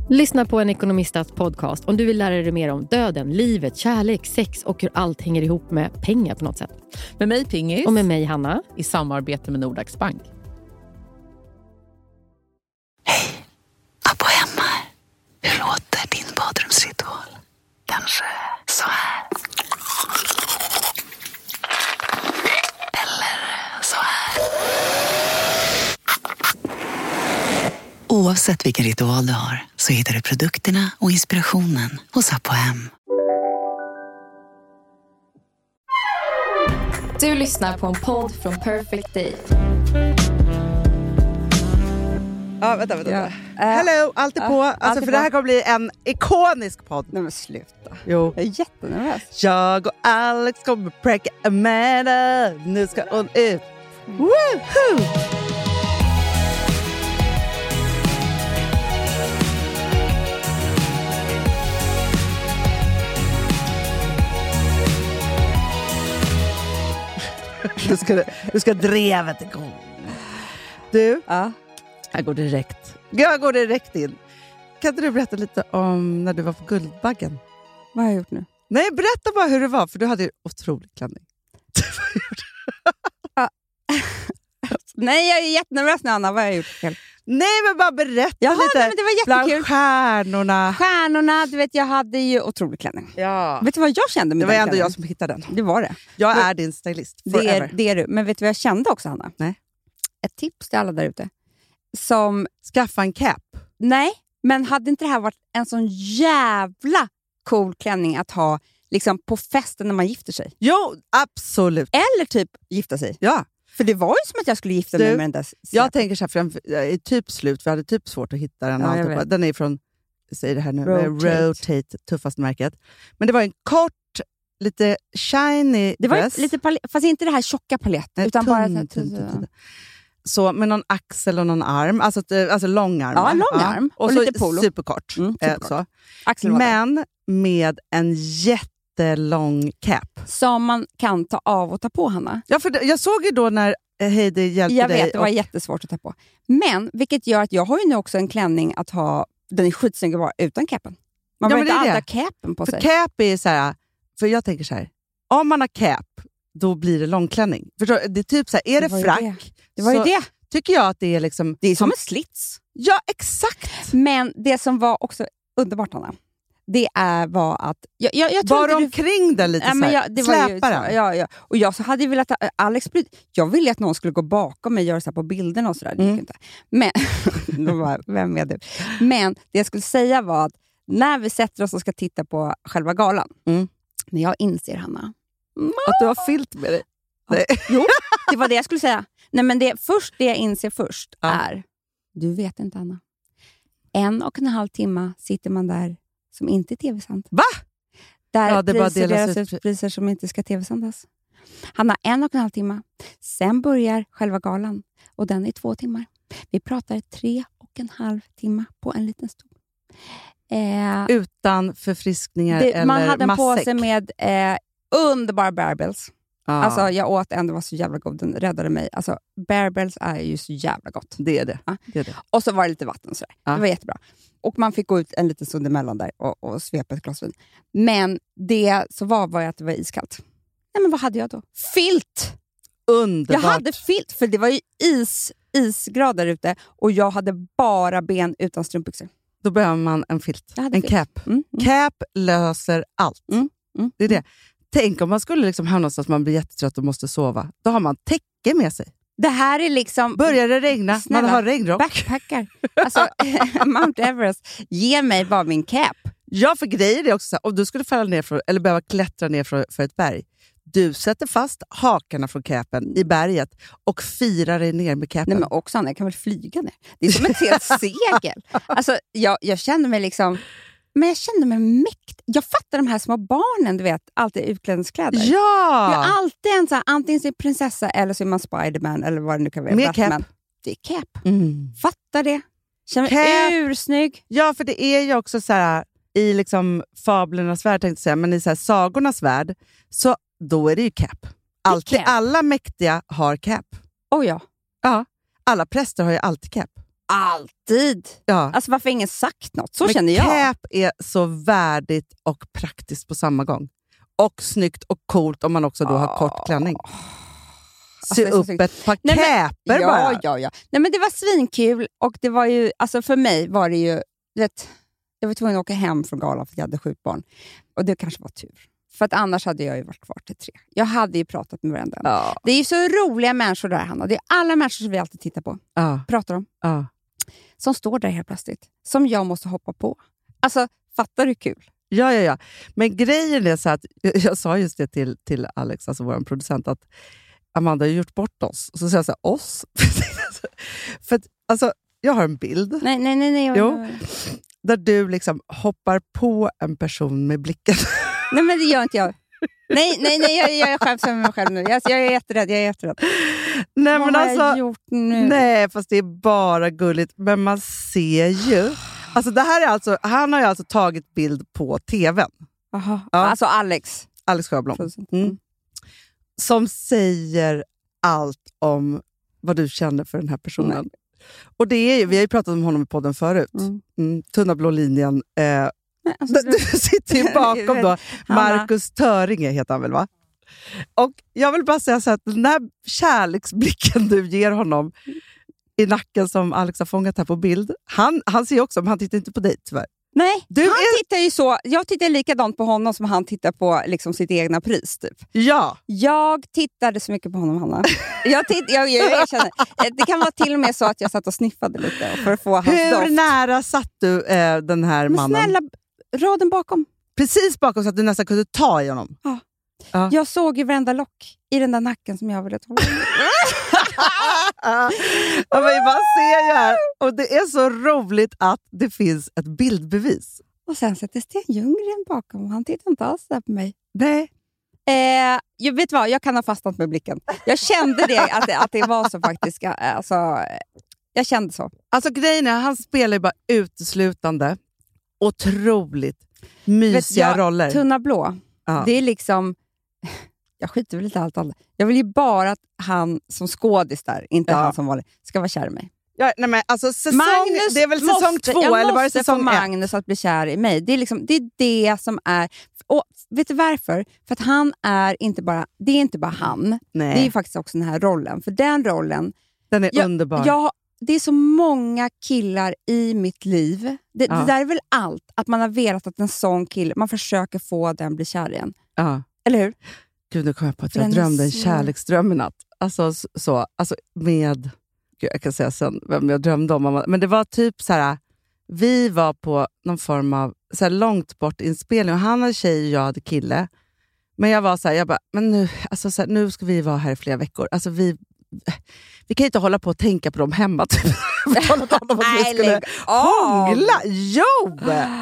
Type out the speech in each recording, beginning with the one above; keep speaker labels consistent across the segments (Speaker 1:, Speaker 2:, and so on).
Speaker 1: Lyssna på en ekonomistas podcast om du vill lära dig mer om döden, livet, kärlek, sex och hur allt hänger ihop med pengar på något sätt.
Speaker 2: Med mig Pingis.
Speaker 1: Och med mig Hanna.
Speaker 2: I samarbete med Nordax Bank.
Speaker 3: Hej, Abbo hemma. Hur låter din badrumsritual? Kanske så här. Eller så här. Oavsett vilken ritual du har så hittar du produkterna och inspirationen hos Abbo hem.
Speaker 4: Du lyssnar på en podd från Perfect Day.
Speaker 5: Ja, vänta. Ja. Hello, alltid på. Alltså, för det här kommer bli en ikonisk podd.
Speaker 6: Nej men sluta.
Speaker 5: Jo.
Speaker 6: Jag är jättenervös.
Speaker 5: Jag och Alex kommer pranka Amanda. Nu ska hon ut. Woohoo! Du ska drevet igång. Du?
Speaker 6: Ja.
Speaker 5: Jag går direkt in. Kan inte du berätta lite om när du var på Guldbaggen?
Speaker 6: Vad har jag gjort nu?
Speaker 5: Nej, berätta bara hur det var. För du hade ju otrolig klänning.
Speaker 6: Nej, jag är jättenervös nu, Anna. Vad har jag gjort fel?
Speaker 5: Nej, men bara berätta lite.
Speaker 6: Nej, men det var jättekul.
Speaker 5: Bland stjärnorna.
Speaker 6: Stjärnorna, du vet, jag hade ju otrolig klänning.
Speaker 5: Ja.
Speaker 6: Vet du vad jag kände med
Speaker 5: det? Det var
Speaker 6: den
Speaker 5: ändå
Speaker 6: klänningen?
Speaker 5: jag som hittade den.
Speaker 6: Det var det.
Speaker 5: Jag är din stylist forever.
Speaker 6: Det är du. Men vet du vad jag kände också, Hanna?
Speaker 5: Nej.
Speaker 6: Ett tips till alla där ute. Som...
Speaker 5: Skaffa en cap.
Speaker 6: Nej, men hade inte det här varit en sån jävla cool klänning att ha liksom på festen när man gifter sig?
Speaker 5: Jo, absolut.
Speaker 6: Eller typ gifta sig.
Speaker 5: Ja.
Speaker 6: För det var ju som att jag skulle gifta mig med den där.
Speaker 5: Jag tänker så här, för den är typ slut. För jag hade typ svårt att hitta den.
Speaker 6: Ja,
Speaker 5: den är från, säg det här nu, Rotate, tuffaste märket. Men det var en kort, lite shiny
Speaker 6: det var
Speaker 5: dress.
Speaker 6: Lite fast inte det här tjocka palett.
Speaker 5: Nej,
Speaker 6: utan bara
Speaker 5: så med någon axel och någon arm. Alltså lång arm.
Speaker 6: Ja, lång arm.
Speaker 5: Och
Speaker 6: så
Speaker 5: lite
Speaker 6: polo.
Speaker 5: Superkort.
Speaker 6: Superkort.
Speaker 5: Så. Men med en jättelång cap.
Speaker 6: Som man kan ta av och ta på, Hanna.
Speaker 5: Ja, för jag såg ju då när Heidi hjälpte dig.
Speaker 6: Jag vet, det var jättesvårt att ta på. Men, vilket gör att jag har ju nu också en klänning att ha, den är skitsnygg att vara utan capen. Man behöver inte alltid ha capen på sig.
Speaker 5: För cap är så här, för jag tänker så här, om man har cap, då blir det långklänning. Förstår du? Det är typ så här, är det frack?
Speaker 6: Det var ju det.
Speaker 5: Tycker jag att det är liksom...
Speaker 6: Det är som en slits.
Speaker 5: Ja, exakt.
Speaker 6: Men det som var också underbart, Anna, det var att... Jag
Speaker 5: var omkring den lite släpa den.
Speaker 6: Ja. Och jag så hade ju velat... Alex, jag ville att någon skulle gå bakom mig och göra så här på bilderna och sådär. Det gick inte. Men, vem är du? Men det jag skulle säga var att när vi sätter oss och ska titta på själva galan, när jag inser, Hanna...
Speaker 5: Att du har filt med dig.
Speaker 6: Ja. Jo, det var det jag skulle säga. Nej, men det jag inser först är... Du vet inte, Anna. 1,5 timme sitter man där som inte är tv-sänd.
Speaker 5: Va?
Speaker 6: Där det priser delas ut priser som inte ska tv-sändas. Han har 1,5 timme. Sen börjar själva galan. Och den är 2 timmar. Vi pratar 3,5 timmar på en liten stol.
Speaker 5: Utan förfriskningar eller
Speaker 6: man hade en
Speaker 5: matsäck.
Speaker 6: påse med underbara Bearbells. Alltså jag åt en, det var så jävla god, den räddade mig. Alltså Bearbells är ju så jävla gott.
Speaker 5: Det är det.
Speaker 6: Ja.
Speaker 5: Det är det.
Speaker 6: Och så var det lite vatten sådär. Det var jättebra. Och man fick gå ut en liten stund emellan där och svepa ett glas vin. Men det så var ju att det var iskallt. Nej, men vad hade jag då? Filt!
Speaker 5: Underbart.
Speaker 6: Jag hade filt, för det var ju isgrader ute och jag hade bara ben utan strumpbyxor.
Speaker 5: Då behöver man en filt. En cap. Cap löser allt. Det är det. Tänk om man skulle liksom hamna någonstans man blir jättetrött och måste sova. Då har man täcke med sig.
Speaker 6: Det här är liksom...
Speaker 5: Börjar det regna, snälla, man har regnrock.
Speaker 6: Backpackar. Alltså, Mount Everest. Ge mig bara min cap.
Speaker 5: Ja, för grejer är också så här, om du skulle falla ner eller behöva klättra ner för ett berg. Du sätter fast hakarna från capen i berget och firar dig ner med capen.
Speaker 6: Nej, men också Anna, jag kan väl flyga ner. Det är som ett helt segel. Alltså, jag kände mig liksom... Men jag kände mig mäktig. Jag fattar de här små barnen, du vet, alltid utklädningskläder.
Speaker 5: Ja!
Speaker 6: Jag är alltid en så här, antingen så är prinsessa eller så är man Spiderman eller vad det nu kan vara.
Speaker 5: Med cap.
Speaker 6: Det är cap. Fattar det. Känner mig ursnygg.
Speaker 5: Ja, för det är ju också så här i liksom fablernas värld, tänkte jag säga, men i så här sagornas värld, så då är det ju cap. Alltid,
Speaker 6: cap.
Speaker 5: Alla mäktiga har cap.
Speaker 6: Oh ja.
Speaker 5: Ja, alla präster har ju alltid cap.
Speaker 6: Alltid.
Speaker 5: Ja.
Speaker 6: Alltså varför har ingen sagt något? Så
Speaker 5: Men
Speaker 6: känner jag.
Speaker 5: cap är så värdigt och praktiskt på samma gång. Och snyggt och coolt om man också då har kort klänning. Se
Speaker 6: Alltså,
Speaker 5: upp ett par käper bara.
Speaker 6: Ja. Nej, men det var svinkul och det var ju, alltså för mig var det ju, jag var tvungen att åka hem från galan för att jag hade 7 barn. Och det kanske var tur. För att annars hade jag ju varit kvar till 3. Jag hade ju pratat med varandra.
Speaker 5: Ja.
Speaker 6: Det är ju så roliga människor där, Hanna. Det är alla människor som vi alltid tittar på. Pratar om. Som står där helt plötsligt. Som jag måste hoppa på. Alltså, fattar du kul?
Speaker 5: Ja. Men grejen är så att, jag sa just det till Alex, alltså vår producent, att Amanda har gjort bort oss. Så säger jag så här, oss? För att, alltså, jag har en bild.
Speaker 6: Nej.
Speaker 5: Jo, där du liksom hoppar på en person med blicken.
Speaker 6: Nej, men det gör inte jag. Nej, jag skäms för mig själv nu. Jag är jätterädd.
Speaker 5: Nej,
Speaker 6: vad
Speaker 5: men
Speaker 6: har
Speaker 5: alltså,
Speaker 6: jag gjort nu?
Speaker 5: Nej, fast det är bara gulligt. Men man ser ju. Alltså, det här är alltså, han har ju alltså tagit bild på tvn.
Speaker 6: Aha.
Speaker 5: Ja.
Speaker 6: Alltså Alex
Speaker 5: Sjöblom. Som säger allt om vad du känner för den här personen. Nej. Och det är ju, vi har ju pratat om honom i podden förut. Tunna blå linjen. Nej, alltså, du sitter ju bakom då. Marcus Töringe heter han väl, va? Och jag vill bara säga så att den här kärleksblicken du ger honom i nacken som Alex har fångat här på bild. Han ser ju också, men han tittar inte på dig tyvärr.
Speaker 6: Nej, tittar ju så. Jag tittar likadant på honom som han tittar på liksom sitt egna pris typ.
Speaker 5: Ja. Jag
Speaker 6: tittade så mycket på honom, Hanna. Jag erkänner. Det kan vara till och med så att jag satt och sniffade lite för att få hans doft.
Speaker 5: Hur nära satt du den här mannen?
Speaker 6: Men snälla, raden bakom.
Speaker 5: Precis bakom så att du nästan kunde ta i honom.
Speaker 6: Ja. Jag såg ju varenda lock i den där nacken som jag ville ta.
Speaker 5: Ja, men man ser ju här. Och det är så roligt att det finns ett bildbevis.
Speaker 6: Och sen sätter Sten Ljunggren bakom och han tittar inte alls där på mig.
Speaker 5: Nej.
Speaker 6: Jag vet vad, jag kan ha fastnat med blicken. Jag kände det, att det var så faktiskt. Alltså, jag kände så.
Speaker 5: Alltså grejen är, han spelar ju bara uteslutande otroligt mysiga roller.
Speaker 6: Tunna blå. Ja. Det är liksom... Jag skiter väl lite allt annat. Jag vill ju bara att han som skådis där, inte han som vanlig, ska vara kär i mig.
Speaker 5: Ja, nej, men alltså det är väl säsong 2 eller var det säsong 1?
Speaker 6: Jag måste få Magnus att bli kär i mig. Det är liksom, det är det som är... Och vet du varför? För att han är inte bara... Det är inte bara han. Nej. Det är ju faktiskt också den här rollen. För den rollen...
Speaker 5: Den är underbar.
Speaker 6: Det är så många killar i mitt liv. Det där är väl allt. Att man har velat att en sån kille... Man försöker få den bli kär igen. Ja. Eller hur?
Speaker 5: Gud, nu kom jag på att jag drömde en kärleksdröm i natt. Alltså med... Gud, jag kan säga sen vem jag drömde om. Men det var typ så här... Vi var på någon form av så här långt bort inspelning. Och han hade tjej och jag hade kille. Men jag var så här... Jag bara, men nu, alltså så här, nu ska vi vara här i flera veckor. Alltså vi kan inte hålla på och tänka på dem hemma. Vi talade om att vi skulle hångla. Jo!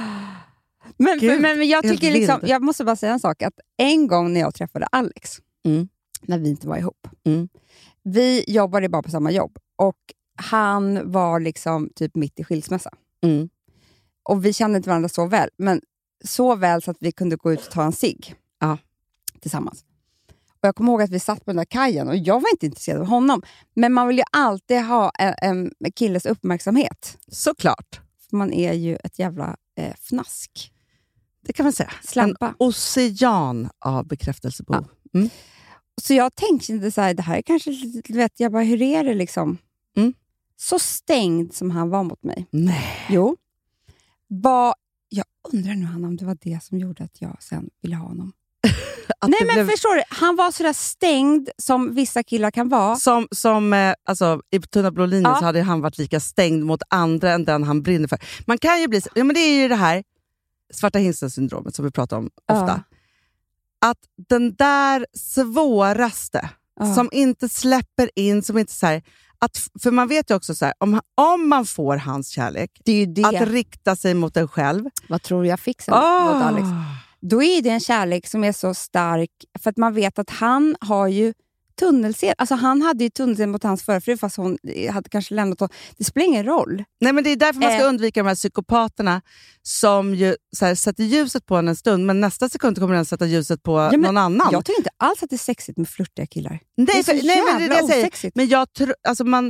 Speaker 6: Men jag tycker liksom, jag måste bara säga en sak, att en gång när jag träffade Alex, när vi inte var ihop, vi jobbade bara på samma jobb och han var liksom typ mitt i skilsmässa. Och vi kände inte varandra så väl, men så väl så att vi kunde gå ut och ta en cigg tillsammans. Och jag kommer ihåg att vi satt på den där kajen och jag var inte intresserad av honom, men man vill ju alltid ha en killes uppmärksamhet.
Speaker 5: Såklart.
Speaker 6: Man är ju ett jävla fnask.
Speaker 5: Det kan man säga.
Speaker 6: Slampa.
Speaker 5: En ocean av bekräftelsebehov. Ja.
Speaker 6: Så jag tänkte inte så här, det här är kanske lite, vet jag bara, hur är det liksom? Så stängd som han var mot mig.
Speaker 5: Nej.
Speaker 6: Jo. Jag undrar nu, Hanna, om det var det som gjorde att jag sen ville ha honom. Nej, men förstår du? Han var så där stängd som vissa killar kan vara.
Speaker 5: Som alltså, i Tunna blå linjen så hade han varit lika stängd mot andra än den han brinner för. Man kan ju bli... Ja, men det är ju det här svarta hingsten-syndromet som vi pratar om ofta. Att den där svåraste som inte släpper in, som inte så här... För man vet ju också så här, om man får hans kärlek,
Speaker 6: det är ju det.
Speaker 5: Att rikta sig mot en själv.
Speaker 6: Vad tror du jag fick sen mot Alex? Då är det en kärlek som är så stark, för att man vet att han har ju tunnelseende. Alltså han hade ju tunnelseende mot hans förfru, fast hon hade kanske lämnat. Det spelar ingen roll.
Speaker 5: Nej, men det är därför man ska undvika de här psykopaterna som ju så här, sätter ljuset på en stund, men nästa sekund kommer den sätta ljuset på någon annan.
Speaker 6: Jag tycker inte alls att det är sexigt med flirtiga killar.
Speaker 5: Nej,
Speaker 6: det är så jävla
Speaker 5: men det är det jag säger.
Speaker 6: osexigt.
Speaker 5: Men jag tror, alltså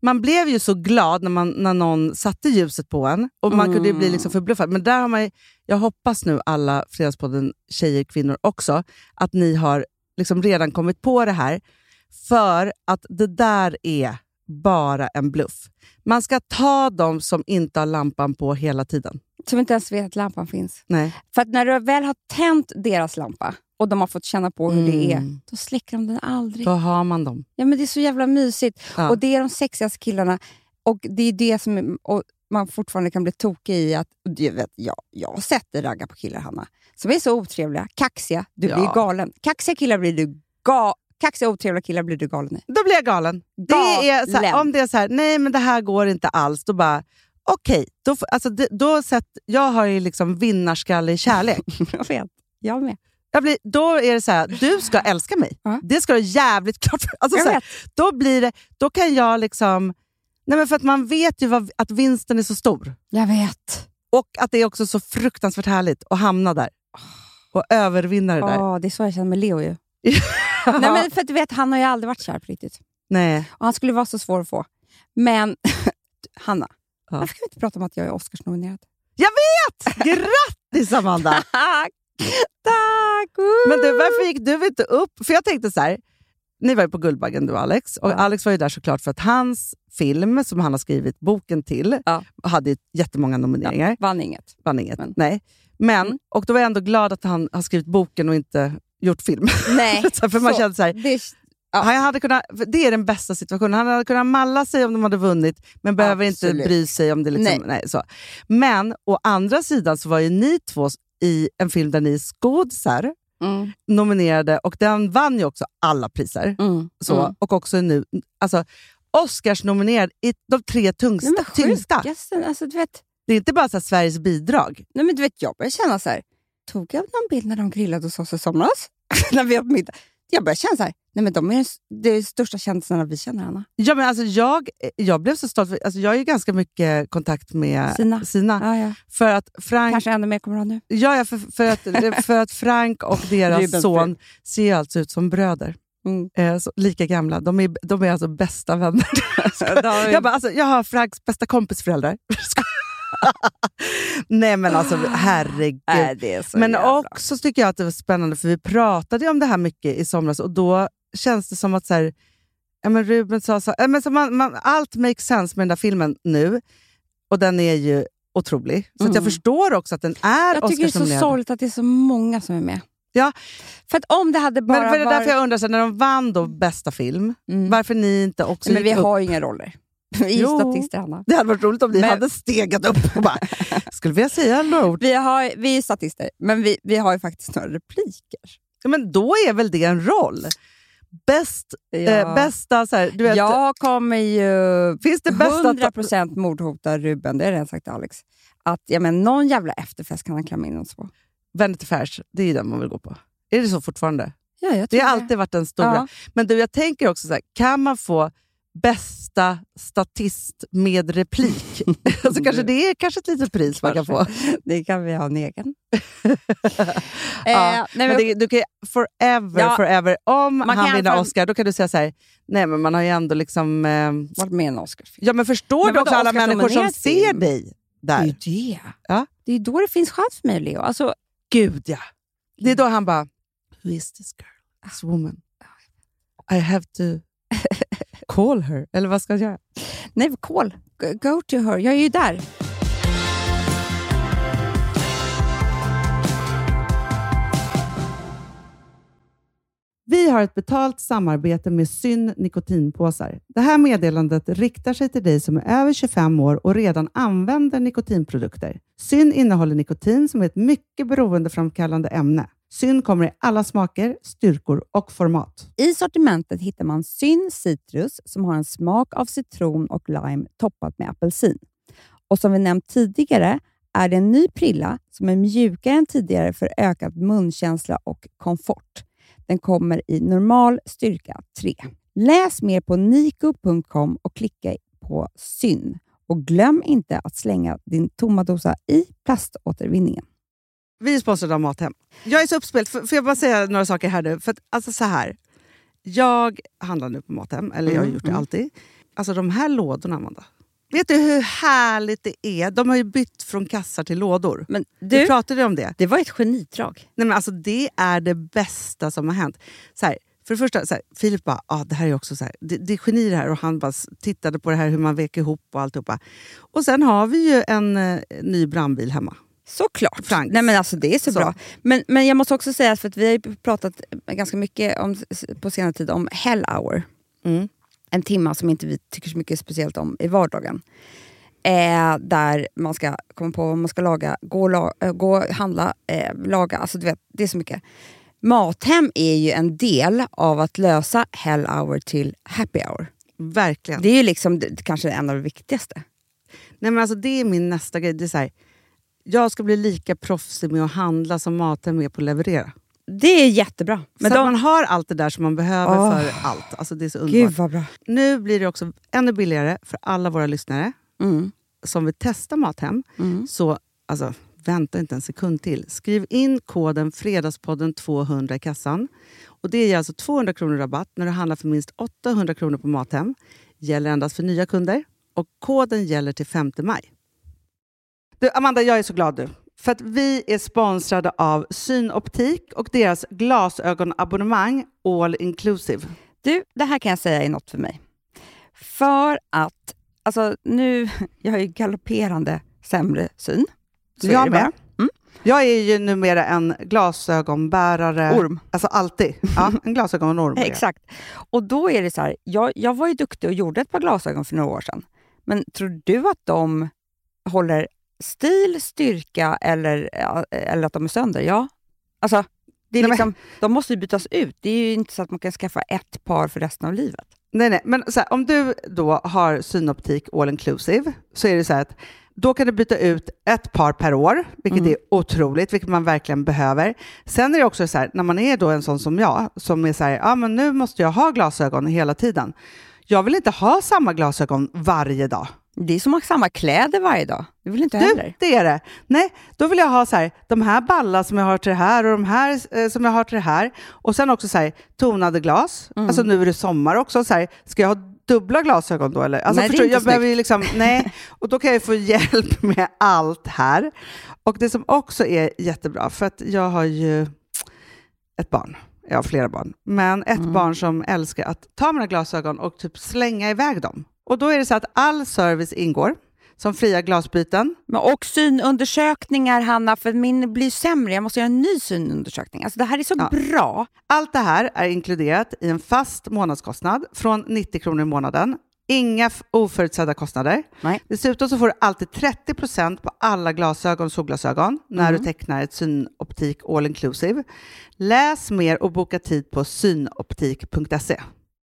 Speaker 5: man blev ju så glad när någon satte ljuset på en. Och man kunde ju bli liksom förbluffad. Men där har man, jag hoppas nu alla Fredagspodden tjejer, kvinnor också, att ni har liksom redan kommit på det här. För att det där är bara en bluff. Man ska ta dem som inte har lampan på hela tiden.
Speaker 6: Som inte ens vet att lampan finns.
Speaker 5: Nej.
Speaker 6: För att när du väl har tänt deras lampa och de har fått känna på hur det är, då släcker de den aldrig.
Speaker 5: Då har man dem.
Speaker 6: Ja, men det är så jävla mysigt.
Speaker 5: Ja.
Speaker 6: Och det är de sexigaste killarna. Och det är det som och man fortfarande kan bli tokig i. Att, jag har sett dig ragga på killar, Hanna, som är så otrevliga, kaxiga. Du blir galen. Kaxiga killar blir du kaxiga otrevliga killar blir du galen i.
Speaker 5: Då blir jag galen. Det är så här, om det är så här, nej men det här går inte alls, då bara okej, jag har ju liksom vinnarskalle i kärlek.
Speaker 6: Jag vet, jag med.
Speaker 5: Då är det så här, du ska älska mig. Det ska du jävligt klart för. Alltså, så här, då kan jag liksom, nej men för att man vet ju att vinsten är så stor.
Speaker 6: Jag vet.
Speaker 5: Och att det är också så fruktansvärt härligt att hamna där. Och övervinna det där.
Speaker 6: Det är så jag känner med Leo ju. Nej, men för att du vet, han har ju aldrig varit kär på riktigt.
Speaker 5: Nej.
Speaker 6: Och han skulle vara så svår att få. Men Hanna, varför kan vi inte prata om att jag är Oscarsnominerad?
Speaker 5: Jag vet! Grattis, Amanda!
Speaker 6: Tack!
Speaker 5: Men du, varför gick du inte upp? För jag tänkte så här, ni var ju på Guldbaggen du och Alex. Och Alex var ju där såklart för att hans film som han har skrivit boken till hade jättemånga nomineringar.
Speaker 6: Ja, vann inget.
Speaker 5: Nej. Men, och då var jag ändå glad att han har skrivit boken och inte gjort film. Nej. För man kände så här, han hade kunnat, det är den bästa situationen. Han hade kunnat malla sig om de hade vunnit, men behöver inte bry sig om det liksom, nej, så. Men å andra sidan så var ju ni två i en film där ni är skådisar nominerade, och den vann ju också alla priser. Och också nu, alltså Oscars nominerad i de 3 tyngsta.
Speaker 6: Alltså, du vet,
Speaker 5: det är inte bara så här Sveriges bidrag.
Speaker 6: Nej, men du vet, jag börjar känna så här, tog jag någon bild när de grillade hos oss i somras? När vi var på middag. Jag börjar känna så här, nej men de är det största kändisarna vi känner, Anna. Ja, men alltså jag blev så stolt. Alltså jag har ju ganska mycket kontakt med Sina. Ja.
Speaker 5: För att Frank...
Speaker 6: Kanske ännu mer kommer han nu.
Speaker 5: Ja, för att Frank och deras son ser ju alltså ut som bröder. Lika gamla. De är alltså bästa vänner. Jag har Franks bästa kompisföräldrar. Nej men alltså herregud. Men också tycker jag att det var spännande, för vi pratade om det här mycket i somras, och då känns det som att så här, men Ruben sa så, men så allt makes sense med den där filmen nu, och den är ju otrolig. Så att jag förstår också att den är Oscarsnominerad. Jag tycker det är så sorgligt att det är så många som är med. Ja. För att om det hade bara men det är därför jag undrar, så när de vann då bästa film, varför ni inte också... Men vi har ju inga roller. Vi är statister, Anna. Det hade varit roligt om ni hade stegat upp och bara, skulle vi säga några ord? Vi är statister, men vi har ju faktiskt några repliker. Ja, men då är väl det en roll? Bästa så här, du vet, jag kommer ju finns det 100% mordhota Ruben, det är redan sagt till Alex. Att någon jävla efterfest kan han klämma in oss på. Vanity Fairs, det är ju den man vill gå på. Är det så fortfarande? Ja, jag tror det har alltid varit den stora. Ja. Men du, jag tänker också så här, kan man få bästa statist med replik? Alltså kanske det är ett litet pris man kan få. Det kan vi ha en egen. Du kan forever, om han vinner Oscar, då kan du säga så här, nej men man har ju ändå liksom varit med en Oscarsfilm. Ja, men förstår du också alla människor som ser dig där? Det är ju det. Ja? Det är då det finns chans för mig, Leo. Alltså, gud ja. Det är då han bara, who is this girl? This woman? I have to call her. Eller vad ska jag göra? Nej, call. Go to her. Jag är ju där. Vi har ett betalt samarbete med Syn nikotinpåsar. Det här meddelandet riktar sig till dig som är över 25 år och redan använder nikotinprodukter. Syn innehåller nikotin som är ett mycket beroendeframkallande ämne. Syn kommer i alla smaker, styrkor och format. I sortimentet hittar man Syn Citrus som har en smak av citron och lime toppat med apelsin. Och som vi nämnt tidigare är det en ny prilla som är mjukare än tidigare för ökad munkänsla och komfort. Den kommer i normal styrka 3. Läs mer på niko.com och klicka på Syn. Och glöm inte att slänga din tomma dosa i plaståtervinningen. Vi är sponsrade av Mathem. Jag är så uppspelt. Får jag bara säga några saker här nu? För att, alltså så här. Jag handlar nu på Mathem. Eller jag har gjort det alltid. Alltså de här lådorna, Amanda. Vet du hur härligt det är? De har ju bytt från kassar till lådor.
Speaker 6: Men
Speaker 5: du pratade om det.
Speaker 6: Det var ett genidrag.
Speaker 5: Nej, men alltså, det är det bästa som har hänt. Så här, för det första, så här, Filip bara, det här är också så här, det är geni det här. Och han bara tittade på det här, hur man vek ihop och alltihopa. Och sen har vi ju en ny brandbil hemma.
Speaker 6: Såklart.
Speaker 5: Franks.
Speaker 6: Nej, men alltså, det är så bra. Men jag måste också säga, för att vi har ju pratat ganska mycket på senare tid om Hell Hour. En timma som inte vi tycker så mycket speciellt om i vardagen. Där man ska komma på vad man ska laga, gå handla, laga. Alltså du vet, det är så mycket. Mathem är ju en del av att lösa Hell Hour till Happy Hour.
Speaker 5: Verkligen.
Speaker 6: Det är ju liksom kanske en av det viktigaste.
Speaker 5: Nej, men alltså, det är min nästa grej. Det är så här, jag ska bli lika proffsig med att handla som Mathem är på att leverera.
Speaker 6: Det är jättebra.
Speaker 5: Men så att man har allt det där som man behöver för allt. Alltså det är så underbart.
Speaker 6: Gud vad bra.
Speaker 5: Nu blir det också ännu billigare för alla våra lyssnare som vill testa Mathem. Så alltså, vänta inte en sekund till. Skriv in koden Fredagspodden 200 i kassan. Och det ger alltså 200 kronor rabatt när du handlar för minst 800 kronor på Mathem. Gäller endast för nya kunder. Och koden gäller till 5 maj. Du, Amanda, jag är så glad nu. För att vi är sponsrade av Synoptik och deras glasögonabonnemang All Inclusive.
Speaker 6: Du, det här kan jag säga är något för mig. För att, alltså nu, jag har ju galopperande sämre syn. Så
Speaker 5: jag
Speaker 6: är det
Speaker 5: med.
Speaker 6: Mm.
Speaker 5: Jag är ju numera en glasögonbärare.
Speaker 6: Orm.
Speaker 5: Alltså alltid. Ja, en glasögonorm.
Speaker 6: Exakt. Och då är det så här, jag var ju duktig och gjorde ett par glasögon för några år sedan. Men tror du att de håller stil, styrka eller att de är sönder? Ja. Alltså, det är liksom, de måste ju bytas ut. Det är ju inte så att man kan skaffa ett par för resten av livet.
Speaker 5: Nej. Men så här, om du då har Synoptik All Inclusive så är det så här att då kan du byta ut ett par per år, vilket är otroligt, vilket man verkligen behöver. Sen är det också så här, när man är då en sån som jag, som är så här, men nu måste jag ha glasögon hela tiden. Jag vill inte ha samma glasögon varje dag.
Speaker 6: Det är som att ha samma kläder varje dag. Det vill inte heller.
Speaker 5: Det är det. Nej, då vill jag ha så här, de här ballar som jag har till det här och de här som jag har till det här. Och sen också så här, tonade glas. Alltså nu är det sommar också. Så här, ska jag ha dubbla glasögon då? Eller? Alltså,
Speaker 6: nej,
Speaker 5: jag behöver ju liksom, nej. Och då kan jag få hjälp med allt här. Och det som också är jättebra, för att jag har ju ett barn. Jag har flera barn. Men ett barn som älskar att ta mina glasögon och typ slänga iväg dem. Och då är det så att all service ingår, som fria glasbyten.
Speaker 6: Men och synundersökningar, Hanna, för min blir sämre. Jag måste göra en ny synundersökning. Alltså det här är så bra.
Speaker 5: Allt det här är inkluderat i en fast månadskostnad från 90 kronor i månaden. Inga oförutsedda kostnader.
Speaker 6: Nej.
Speaker 5: Dessutom så får du alltid 30% på alla glasögon och solglasögon när du tecknar ett Synoptik All Inclusive. Läs mer och boka tid på synoptik.se.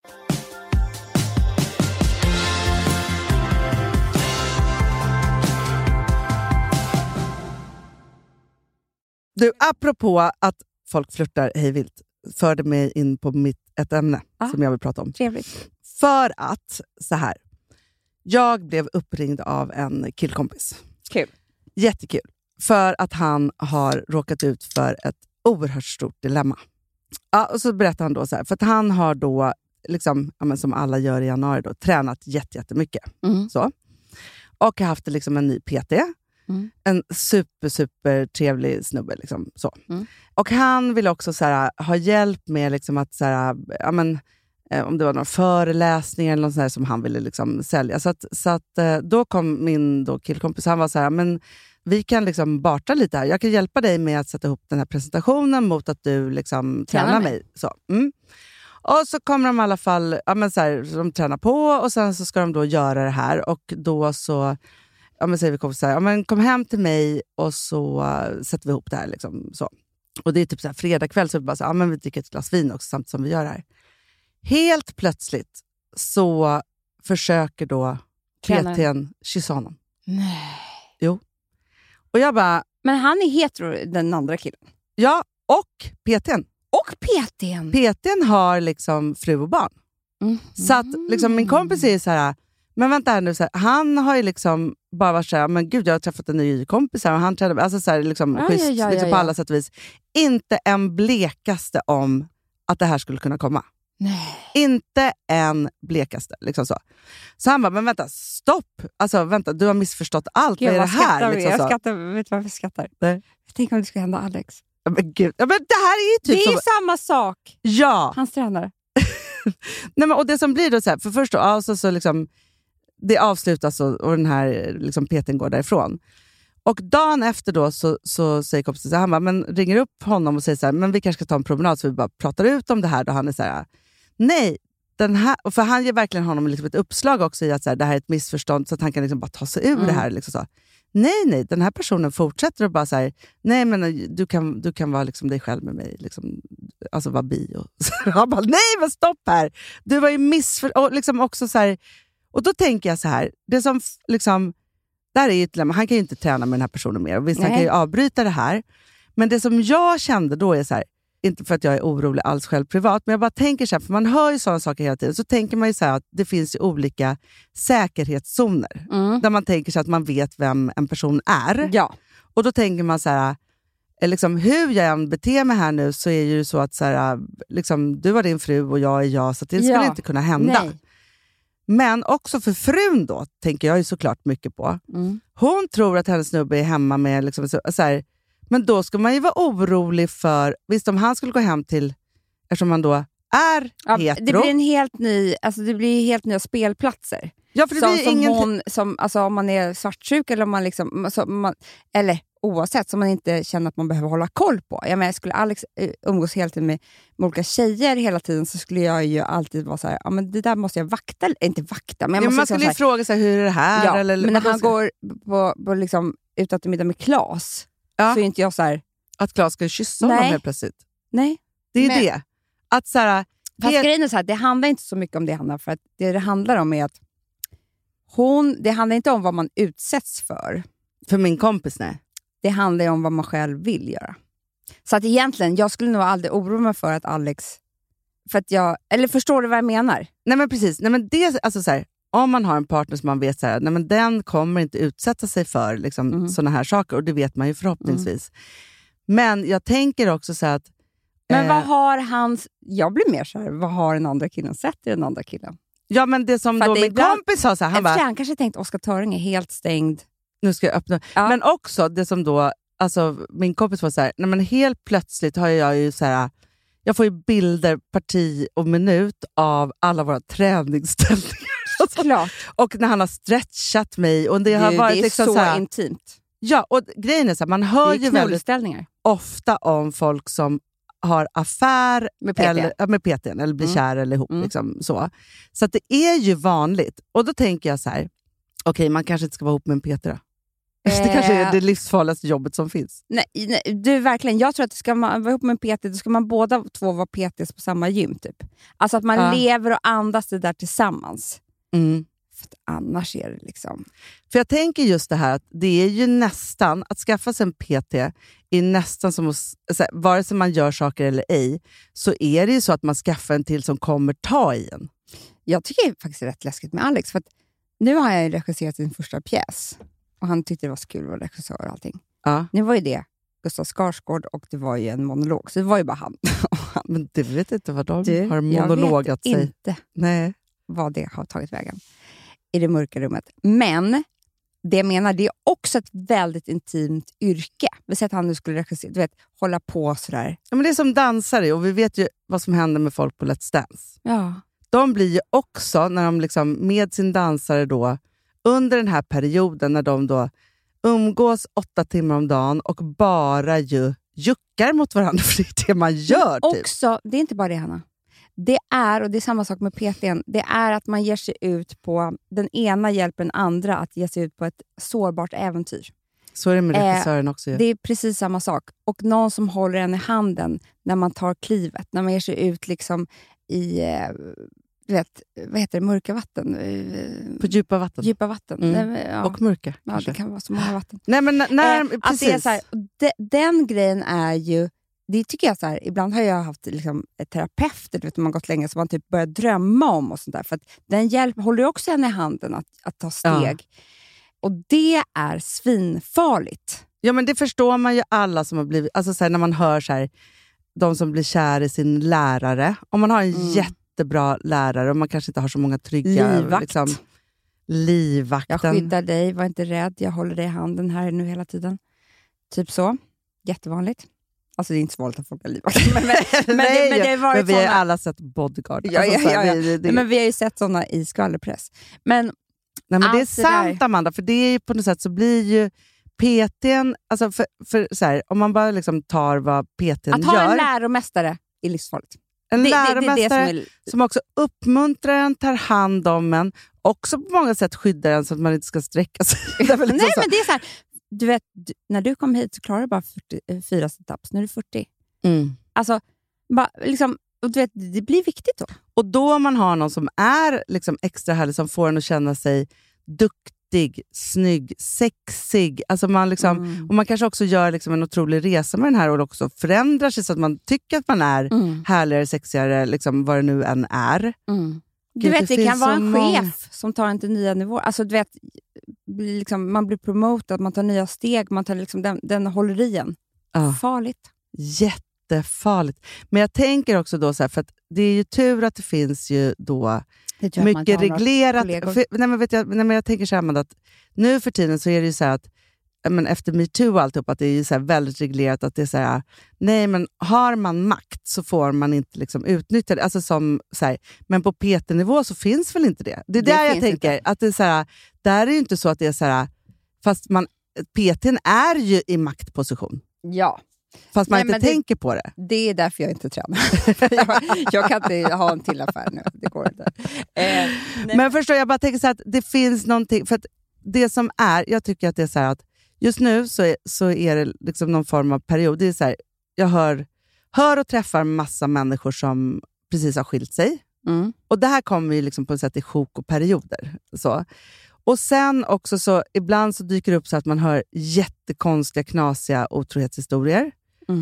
Speaker 5: Du, apropå att folk flörtar hejvilt, förde mig in på ett ämne som jag vill prata om.
Speaker 6: Trevligt.
Speaker 5: För att, så här, jag blev uppringd av en killkompis.
Speaker 6: Kul.
Speaker 5: Jättekul. För att han har råkat ut för ett oerhört stort dilemma. Ja, och så berättar han då så här, för att han har då, liksom, som alla gör i januari, då, tränat jättemycket. Så. Och har haft liksom en ny PT. En super trevlig snubbe. Liksom, så. Och han vill också så här, ha hjälp med liksom, att så här, om det var några föreläsningar eller något sånt som han ville liksom, sälja. Så att då kom min killkompis, han var så här, men vi kan liksom barta lite här. Jag kan hjälpa dig med att sätta ihop den här presentationen mot att du liksom tränar mig. Så. Och så kommer de i alla fall, så här, de tränar på och sen så ska de då göra det här och då så säger vi kompisar, kom hem till mig och så sätter vi ihop det här. Liksom, så. Och det är typ så här, fredag kväll så vi bara så, vi dricker ett glas vin också samtidigt som vi gör det här. Helt plötsligt så försöker då PT:n kyssa honom.
Speaker 6: Nej.
Speaker 5: Jo. Och jag bara...
Speaker 6: Men han är hetero, den andra killen.
Speaker 5: Ja, och PT:n.
Speaker 6: Och PT:n.
Speaker 5: PT:n har liksom fru och barn. Så att liksom, min kompis är så här, men vänta här nu, så här, han har ju liksom bara varit så här, men gud jag har träffat en ny kompis här och han tränar, alltså så här, liksom, schysst, liksom, på alla sätt och vis. Inte en blekaste om att det här skulle kunna komma.
Speaker 6: Nej.
Speaker 5: Inte en blekaste. Liksom så han bara, men vänta, stopp. Alltså vänta, du har missförstått allt.
Speaker 6: Gud,
Speaker 5: vad är det här? Liksom
Speaker 6: jag
Speaker 5: så.
Speaker 6: skrattar, vet du varför jag skrattar?
Speaker 5: Nej.
Speaker 6: Jag tänker om det ska hända Alex.
Speaker 5: Men gud, men det här är ju typ
Speaker 6: det är
Speaker 5: som...
Speaker 6: samma sak.
Speaker 5: Ja.
Speaker 6: Hans tränare.
Speaker 5: Nej, men, och det som blir då så här, för först då, alltså, så liksom, det avslutas och den här liksom, Peter går därifrån. Och dagen efter då så säger kompisen så här, han bara, men ringer upp honom och säger så här, men vi kanske ska ta en promenad så vi bara pratar ut om det här. Då han är så här, nej, den här, och för han ger verkligen honom liksom ett uppslag också i att så här, det här är ett missförstånd så att han kan liksom bara ta sig ur det här. Liksom så. Nej, den här personen fortsätter och bara så här, nej men du kan vara liksom dig själv med mig, liksom, alltså vara bi. Och han bara, nej men stopp här, du var ju och liksom också så här, och då tänker jag så här, det som liksom, där är ju ett dilemma, han kan ju inte träna med den här personen mer och visst han kan ju avbryta det här, men det som jag kände då är så här, inte för att jag är orolig alls själv privat, men jag bara tänker så här, för man hör ju sådana saker hela tiden, så tänker man ju så här att det finns ju olika säkerhetszoner där man tänker sig att man vet vem en person är.
Speaker 6: Ja.
Speaker 5: Och då tänker man så här, liksom, hur jag än beter mig här nu så är ju så att så här, liksom, du var din fru och jag är jag, så att det skulle inte kunna hända.
Speaker 6: Nej.
Speaker 5: Men också för frun då, tänker jag ju såklart mycket på. Hon tror att hennes snubbe är hemma med liksom, så här, men då ska man ju vara orolig för, visst om han skulle gå hem till, eftersom man då är hetero.
Speaker 6: Det blir en helt ny, alltså det blir helt nya spelplatser.
Speaker 5: Ja, för det blir
Speaker 6: som
Speaker 5: ingen...
Speaker 6: hon, som, alltså om man är svartsjuk eller om man liksom, eller oavsett, som man inte känner att man behöver hålla koll på. Jag menar, skulle Alex umgås hela tiden med olika tjejer hela tiden så skulle jag ju alltid vara så här, ja men det där måste jag vakta, inte vakta. Men jag måste
Speaker 5: man skulle ju fråga sig, hur är det här?
Speaker 6: Ja,
Speaker 5: eller,
Speaker 6: men när han går på liksom, ut att middag med Claes så är inte jag så här...
Speaker 5: Att Claes ska kyssa honom helt plötsligt.
Speaker 6: Nej.
Speaker 5: Det är ju det. Att så här,
Speaker 6: fast grejen är så här, det handlar inte så mycket om det, Hanna, för att det handlar om är att det handlar inte om vad man utsätts för.
Speaker 5: För min kompis, nej.
Speaker 6: Det handlar om vad man själv vill göra. Så att egentligen, jag skulle nog aldrig oroa mig för att Alex... För att eller förstår du vad jag menar?
Speaker 5: Nej men precis. Nej, men det, alltså så här, om man har en partner som man vet så här, nej, men den kommer inte utsätta sig för liksom, såna här saker. Och det vet man ju förhoppningsvis. Men jag tänker också så här att...
Speaker 6: Men vad har hans... Jag blir mer så här, vad har den andra killen sett i den andra killen?
Speaker 5: Ja, men det som då min kompis sa så här,
Speaker 6: han kanske tänkte Oskar Töring är helt stängd.
Speaker 5: Nu ska jag öppna. Ja. Men också det som då, alltså min kompis var så här, nej men helt plötsligt har jag ju så här, jag får ju bilder parti och minut av alla våra träningsställningar.
Speaker 6: Klart.
Speaker 5: Och när han har stretchat mig och det har varit
Speaker 6: det är
Speaker 5: liksom
Speaker 6: så
Speaker 5: här,
Speaker 6: intimt.
Speaker 5: Ja, och grejen är så här, man hör ju väldigt ofta om folk som har affär med PT:n eller blir kär eller ihop. Liksom, så att det är ju vanligt. Och då tänker jag så här, okej, man kanske inte ska vara ihop med en PT då. Det kanske är det livsfarligaste jobbet som finns.
Speaker 6: Nej, du verkligen. Jag tror att ska man vara ihop med en PT, då ska man båda två vara PTs på samma gym typ. Alltså att man lever och andas det där tillsammans. För att annars är det liksom...
Speaker 5: För jag tänker just det här att det är ju nästan, att skaffa sig en PT är nästan som att, vare sig man gör saker eller ej, så är det ju så att man skaffar en till som kommer ta i en.
Speaker 6: Jag tycker det är faktiskt rätt läskigt med Alex, för att nu har jag regisserat sin första pjäs och han tyckte det var så kul att vara regissör och allting.
Speaker 5: Ja.
Speaker 6: Nu var ju det Gustav Skarsgård och det var ju en monolog, så det var ju bara han.
Speaker 5: Men du vet inte vad de har monologat sig.
Speaker 6: Jag vet inte vad det har tagit vägen i det mörka rummet. Men det jag menar, det är också ett väldigt intimt yrke. Vi säger att han nu skulle regissera, du vet, hålla på sådär.
Speaker 5: Ja, men det är som dansare, och vi vet ju vad som händer med folk på Let's Dance.
Speaker 6: Ja.
Speaker 5: De blir ju också, när de liksom med sin dansare då, under den här perioden när de då umgås 8 timmar om dagen och bara juckar mot varandra, för det är det man gör.
Speaker 6: Men också, det är inte bara det, Hanna. Det är samma sak med PT:n, det är att man ger sig ut på, den ena hjälper den andra att ge sig ut på ett sårbart äventyr. Så är det med regissören också. Det är precis samma sak. Och någon som håller en i handen när man tar klivet, när man ger sig ut liksom i, du vet, vad heter det, mörka vatten?
Speaker 5: På djupa vatten.
Speaker 6: Djupa vatten.
Speaker 5: Ja. Och mörka.
Speaker 6: Ja, kanske. Det kan vara så många vatten.
Speaker 5: Nej, men precis.
Speaker 6: Att det är så här, den grejen är ju, det tycker jag så här, ibland har jag haft liksom terapeuter, du vet, man har gått länge, som man typ börjar drömma om och sånt där, för att den håller ju också en i handen att ta steg. Ja. Och det är svinfarligt. Ja, men det förstår man ju, alla som har blivit, alltså så här, när man hör så här, de som blir kär i sin lärare, om man har en
Speaker 5: jättebra lärare och man kanske inte har så många trygga...
Speaker 6: Livvakt.
Speaker 5: Liksom, livvakten.
Speaker 6: Jag skyddar dig, var inte rädd. Jag håller dig i handen här nu hela tiden. Typ så. Jättevanligt. Alltså det är inte så vanligt att folk har livvakt. Men
Speaker 5: vi har alla sett Bodyguard.
Speaker 6: Ja,
Speaker 5: alltså,
Speaker 6: Men vi har ju sett sådana i skvallerpress. Men
Speaker 5: det är sant, Amanda, för det är ju på något sätt så blir ju PT:n, alltså för så här, om man bara liksom tar vad PT:n gör.
Speaker 6: Att ha en läromästare är livsfarligt.
Speaker 5: En läromästare
Speaker 6: det
Speaker 5: som också uppmuntrar en, tar hand om en, också på många sätt skyddar en så att man inte ska sträcka sig.
Speaker 6: Nej, men det är så här, du vet, när du kom hit så klarar du bara 44 situps, nu är du 40. Alltså, liksom, och du vet, det blir viktigt då.
Speaker 5: Och då man har någon som är liksom extra härlig, som får en att känna sig duktig, snygg, sexig. Alltså man liksom, och man kanske också gör liksom en otrolig resa med den här och också förändrar sig så att man tycker att man är härligare, sexigare, liksom, vad det nu än är.
Speaker 6: Du vet, det kan vara en chef som tar en till nya nivåer. Alltså du vet, liksom, man blir promotad, man tar nya steg, man tar liksom den håller i en. Farligt.
Speaker 5: Jättefarligt. Men jag tänker också då så här, för att det är ju tur att det finns ju då mycket reglerat. Men jag tänker så här, att nu för tiden så är det ju så här att efter MeToo och alltihop, att det är ju så här väldigt reglerat att det är så här, nej men har man makt så får man inte liksom utnyttja det. Alltså som, så här, men på PT-nivå så finns väl inte det. Det är där jag tänker, inte. Att det är så här, där är det ju inte så att det är så här, fast PT:n är ju i maktposition.
Speaker 6: Ja.
Speaker 5: Fast man inte tänker på det.
Speaker 6: Det är därför jag inte tränar. jag kan inte ha en till affär nu. Det går inte.
Speaker 5: Men förstår jag bara tänker så att det finns någonting, för att det som är, jag tycker att det är så här att just nu så är det liksom någon form av period. Det är så här, jag hör och träffar massa människor som precis har skilt sig. Och det här kommer ju liksom på ett sätt i sjok och perioder. Så. Och sen också så ibland så dyker det upp så att man hör jättekonstiga, knasiga otrohetshistorier.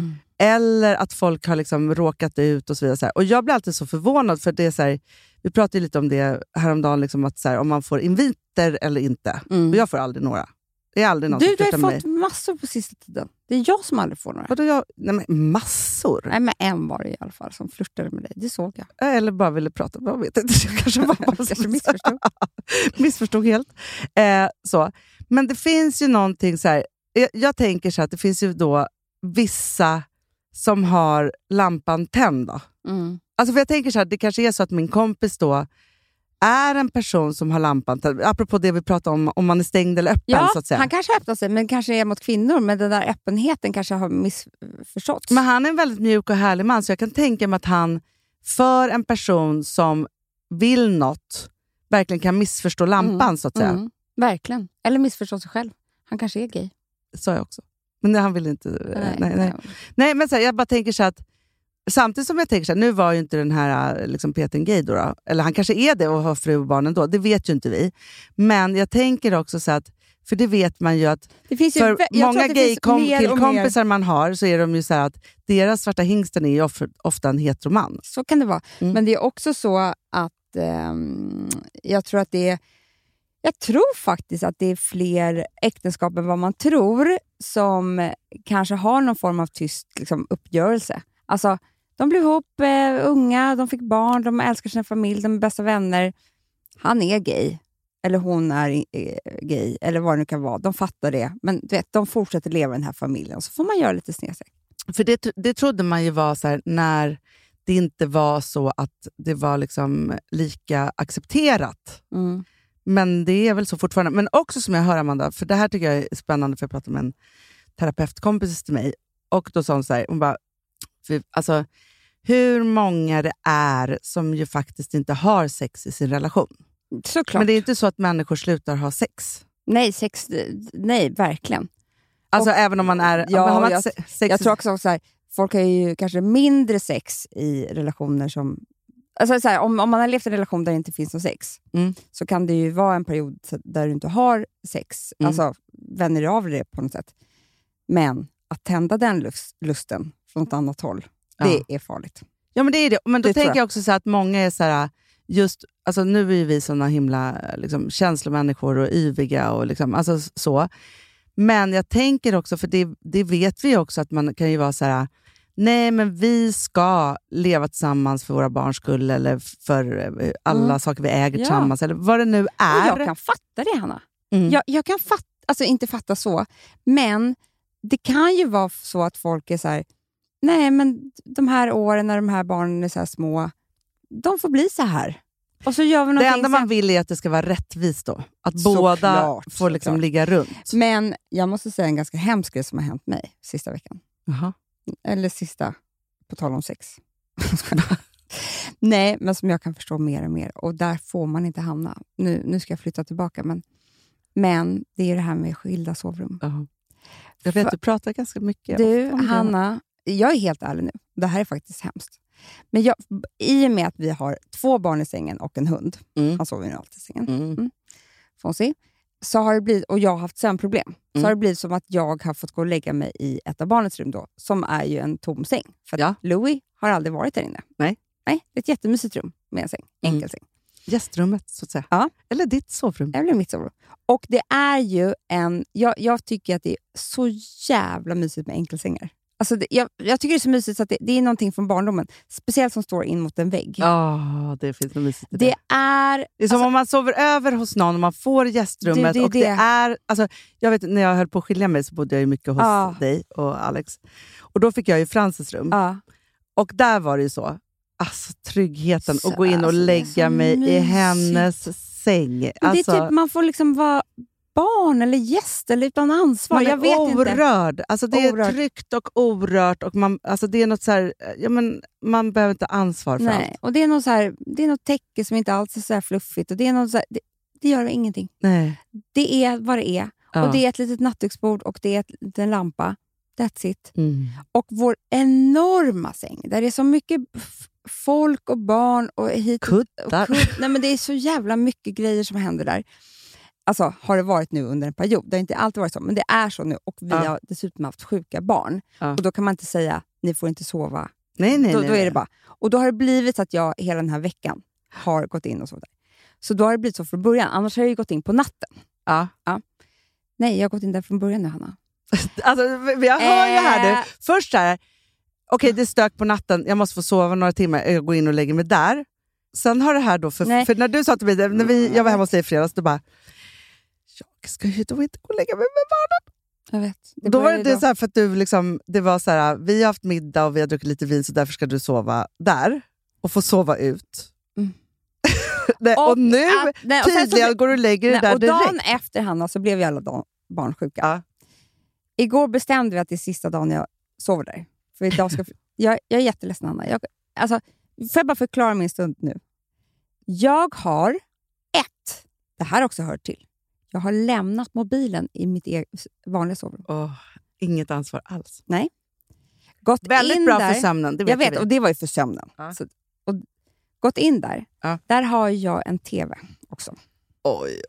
Speaker 5: Eller att folk har liksom råkat ut och så vidare. Så här. Och jag blir alltid så förvånad för det är så här, vi pratade ju lite om det häromdagen, liksom att så här, om man får inviter eller inte. Och jag får aldrig några. Det är aldrig någon som
Speaker 6: du har
Speaker 5: med
Speaker 6: fått massor på sista tiden. Det är jag som aldrig får några.
Speaker 5: Vadå nej men massor?
Speaker 6: Nej men en var det i alla fall som flörtade med dig. Det såg jag.
Speaker 5: Eller bara ville prata. Jag vet inte. Jag kanske
Speaker 6: missförstod.
Speaker 5: Missförstod helt. Så. Men det finns ju någonting så här. Jag tänker så att det finns ju då vissa som har lampan tänd då. Alltså för jag tänker så här, det kanske är så att min kompis då är en person som har lampan tänd. Apropå det vi pratade om man är stängd eller öppen, så att säga.
Speaker 6: Han kanske öppnar sig, men kanske är mot kvinnor. Men den där öppenheten kanske har missförståtts.
Speaker 5: Men han är en väldigt mjuk och härlig man, så jag kan tänka mig att han för en person som vill något verkligen kan missförstå lampan, så att säga.
Speaker 6: Verkligen. Eller missförstå sig själv. Han kanske är gay.
Speaker 5: Så jag också. Men han vill inte... Nej, men så här, jag bara tänker så att samtidigt som jag tänker så här, nu var ju inte den här liksom Peter gay då. Eller han kanske är det och har fru och barn ändå. Det vet ju inte vi. Men jag tänker också så att, för det vet man ju att
Speaker 6: det finns ju,
Speaker 5: för många gay-kompisar man har så är de ju så här att deras svarta hingsten är ju ofta en heteroman.
Speaker 6: Så kan det vara. Men det är också så att jag tror faktiskt att det är fler äktenskap än vad man tror som kanske har någon form av tyst liksom, uppgörelse. Alltså, de blev ihop unga, de fick barn, de älskar sin familj, de är bästa vänner. Han är gay, eller hon är gay, eller vad det nu kan vara. De fattar det, men du vet, de fortsätter leva i den här familjen. Så får man göra lite snedsteg.
Speaker 5: För det trodde man ju var så här, när det inte var så att det var liksom lika accepterat. Men det är väl så fortfarande. Men också som jag hör, Amanda, för det här tycker jag är spännande, för jag pratade med en terapeutkompis till mig. Och då sa hon så här, hon bara, alltså hur många det är som ju faktiskt inte har sex i sin relation.
Speaker 6: Såklart.
Speaker 5: Men det är inte så att människor slutar ha sex.
Speaker 6: Nej, verkligen.
Speaker 5: Alltså även om man är...
Speaker 6: Jag tror också så här, folk har ju kanske mindre sex i relationer som... Alltså så här, om man har levt i en relation där det inte finns någon sex, så kan det ju vara en period där du inte har sex. Alltså vänner av det på något sätt. Men att tända den lusten från ett annat håll, det är farligt. Ja, men det är det. Men då tänker jag också så här, att många är så här, just, alltså nu är vi såna himla liksom, känslomänniskor och yviga och liksom, alltså så. Men jag tänker också, för det vet vi också, att man kan ju vara så här,
Speaker 5: nej men vi ska leva tillsammans för våra barns skull eller för alla saker vi äger tillsammans eller vad det nu är.
Speaker 6: Jag kan fatta det, Hanna. Jag kan fatta, alltså inte fatta så, men det kan ju vara så att folk är så här, nej men de här åren när de här barnen är så här små, de får bli så här. Och så gör vi
Speaker 5: det enda man vill är att det ska vara rättvist då. Att båda får liksom ligga runt.
Speaker 6: Men jag måste säga en ganska hemsk grej som har hänt mig sista veckan.
Speaker 5: Jaha.
Speaker 6: Eller sista, på tal om sex. Nej, men som jag kan förstå mer och mer. Och där får man inte hamna. Nu ska jag flytta tillbaka. Men det är det här med skilda sovrum.
Speaker 5: Uh-huh. Jag vet, du pratar ganska mycket.
Speaker 6: Du, Hanna, jag är helt ärlig nu. Det här är faktiskt hemskt. Men i och med att vi har 2 barn i sängen och en hund. Han sover ju alltid i sängen. Fonzie. Så har det blivit, och jag har haft sömnproblem. Så har det blivit som att jag har fått gå och lägga mig i ett av barnets rum då. Som är ju en tom säng. För att Louis har aldrig varit där inne. Nej, det är ett jättemysigt rum med en säng. Enkel säng.
Speaker 5: Gästrummet så att säga.
Speaker 6: Ja.
Speaker 5: Eller ditt sovrum.
Speaker 6: Eller mitt sovrum. Och det är ju jag tycker att det är så jävla mysigt med enkelsängar. Alltså jag tycker det är så mysigt så att det är någonting från barndomen. Speciellt som står in mot en vägg.
Speaker 5: Ja, det finns något mysigt i det.
Speaker 6: Det är
Speaker 5: som om man sover över hos någon och man får gästrummet. Det är, alltså, jag vet, när jag höll på att skilja mig så bodde jag ju mycket hos dig och Alex. Och då fick jag ju Frances rum. Och där var det ju så. Alltså tryggheten att gå in och lägga mig i hennes säng.
Speaker 6: Det är typ, man får liksom vara barn eller gäst eller utan ansvar.
Speaker 5: Man är
Speaker 6: jag vet
Speaker 5: orörd.
Speaker 6: Inte.
Speaker 5: Alltså det är tryggt och orört och alltså det är något så här, man behöver inte ansvar för allt.
Speaker 6: Och det är något så här, det är något täcke som inte alls är så här fluffigt och det är något så här, det gör ingenting.
Speaker 5: Nej.
Speaker 6: Det är vad det är. Och det är ett litet nattduksbord och det är en lampa. That's it. Och vår enorma säng där det är så mycket folk och barn och hit nej men det är så jävla mycket grejer som händer där. Alltså har det varit nu under en period. Det har inte alltid varit så, men det är så nu. Och vi har dessutom haft sjuka barn. Och då kan man inte säga, ni får inte sova.
Speaker 5: Nej.
Speaker 6: Då är det bara. Och då har det blivit så att jag hela den här veckan har gått in och så där. Så då har det blivit så från början. Annars har jag ju gått in på natten. Ja. Nej, jag har gått in där från början nu, Hanna.
Speaker 5: Alltså, jag hör ju här nu. Först här, okej, det är stök på natten. Jag måste få sova några timmar. Jag går in och lägger mig där. Sen har det här då, för när du sa till mig, när jag var hemma hos dig i fredags, då bara, jag ska ju då inte gå och lägga mig med barnen.
Speaker 6: Jag vet.
Speaker 5: Då var det så här för att du liksom, det var så här, vi har haft middag och vi har druckit lite vin så därför ska du sova där och få sova ut. Och nu tydligen går du och lägger det där
Speaker 6: och
Speaker 5: direkt.
Speaker 6: Och dagen efter, Hanna, så blev vi alla barn sjuka. Igår bestämde vi att det är sista dagen jag sover där. För idag ska jag är jätteledsen, Hanna. Får jag bara förklara min stund nu. Jag har det här också hört till. Jag har lämnat mobilen i mitt vanliga sovrum.
Speaker 5: Inget ansvar alls.
Speaker 6: Nej. Gått
Speaker 5: väldigt
Speaker 6: in
Speaker 5: bra
Speaker 6: där,
Speaker 5: för sömnen. Det vet
Speaker 6: jag vet, och det var ju för sömnen. Så, och gått in där. Där har jag en tv också.
Speaker 5: Oj.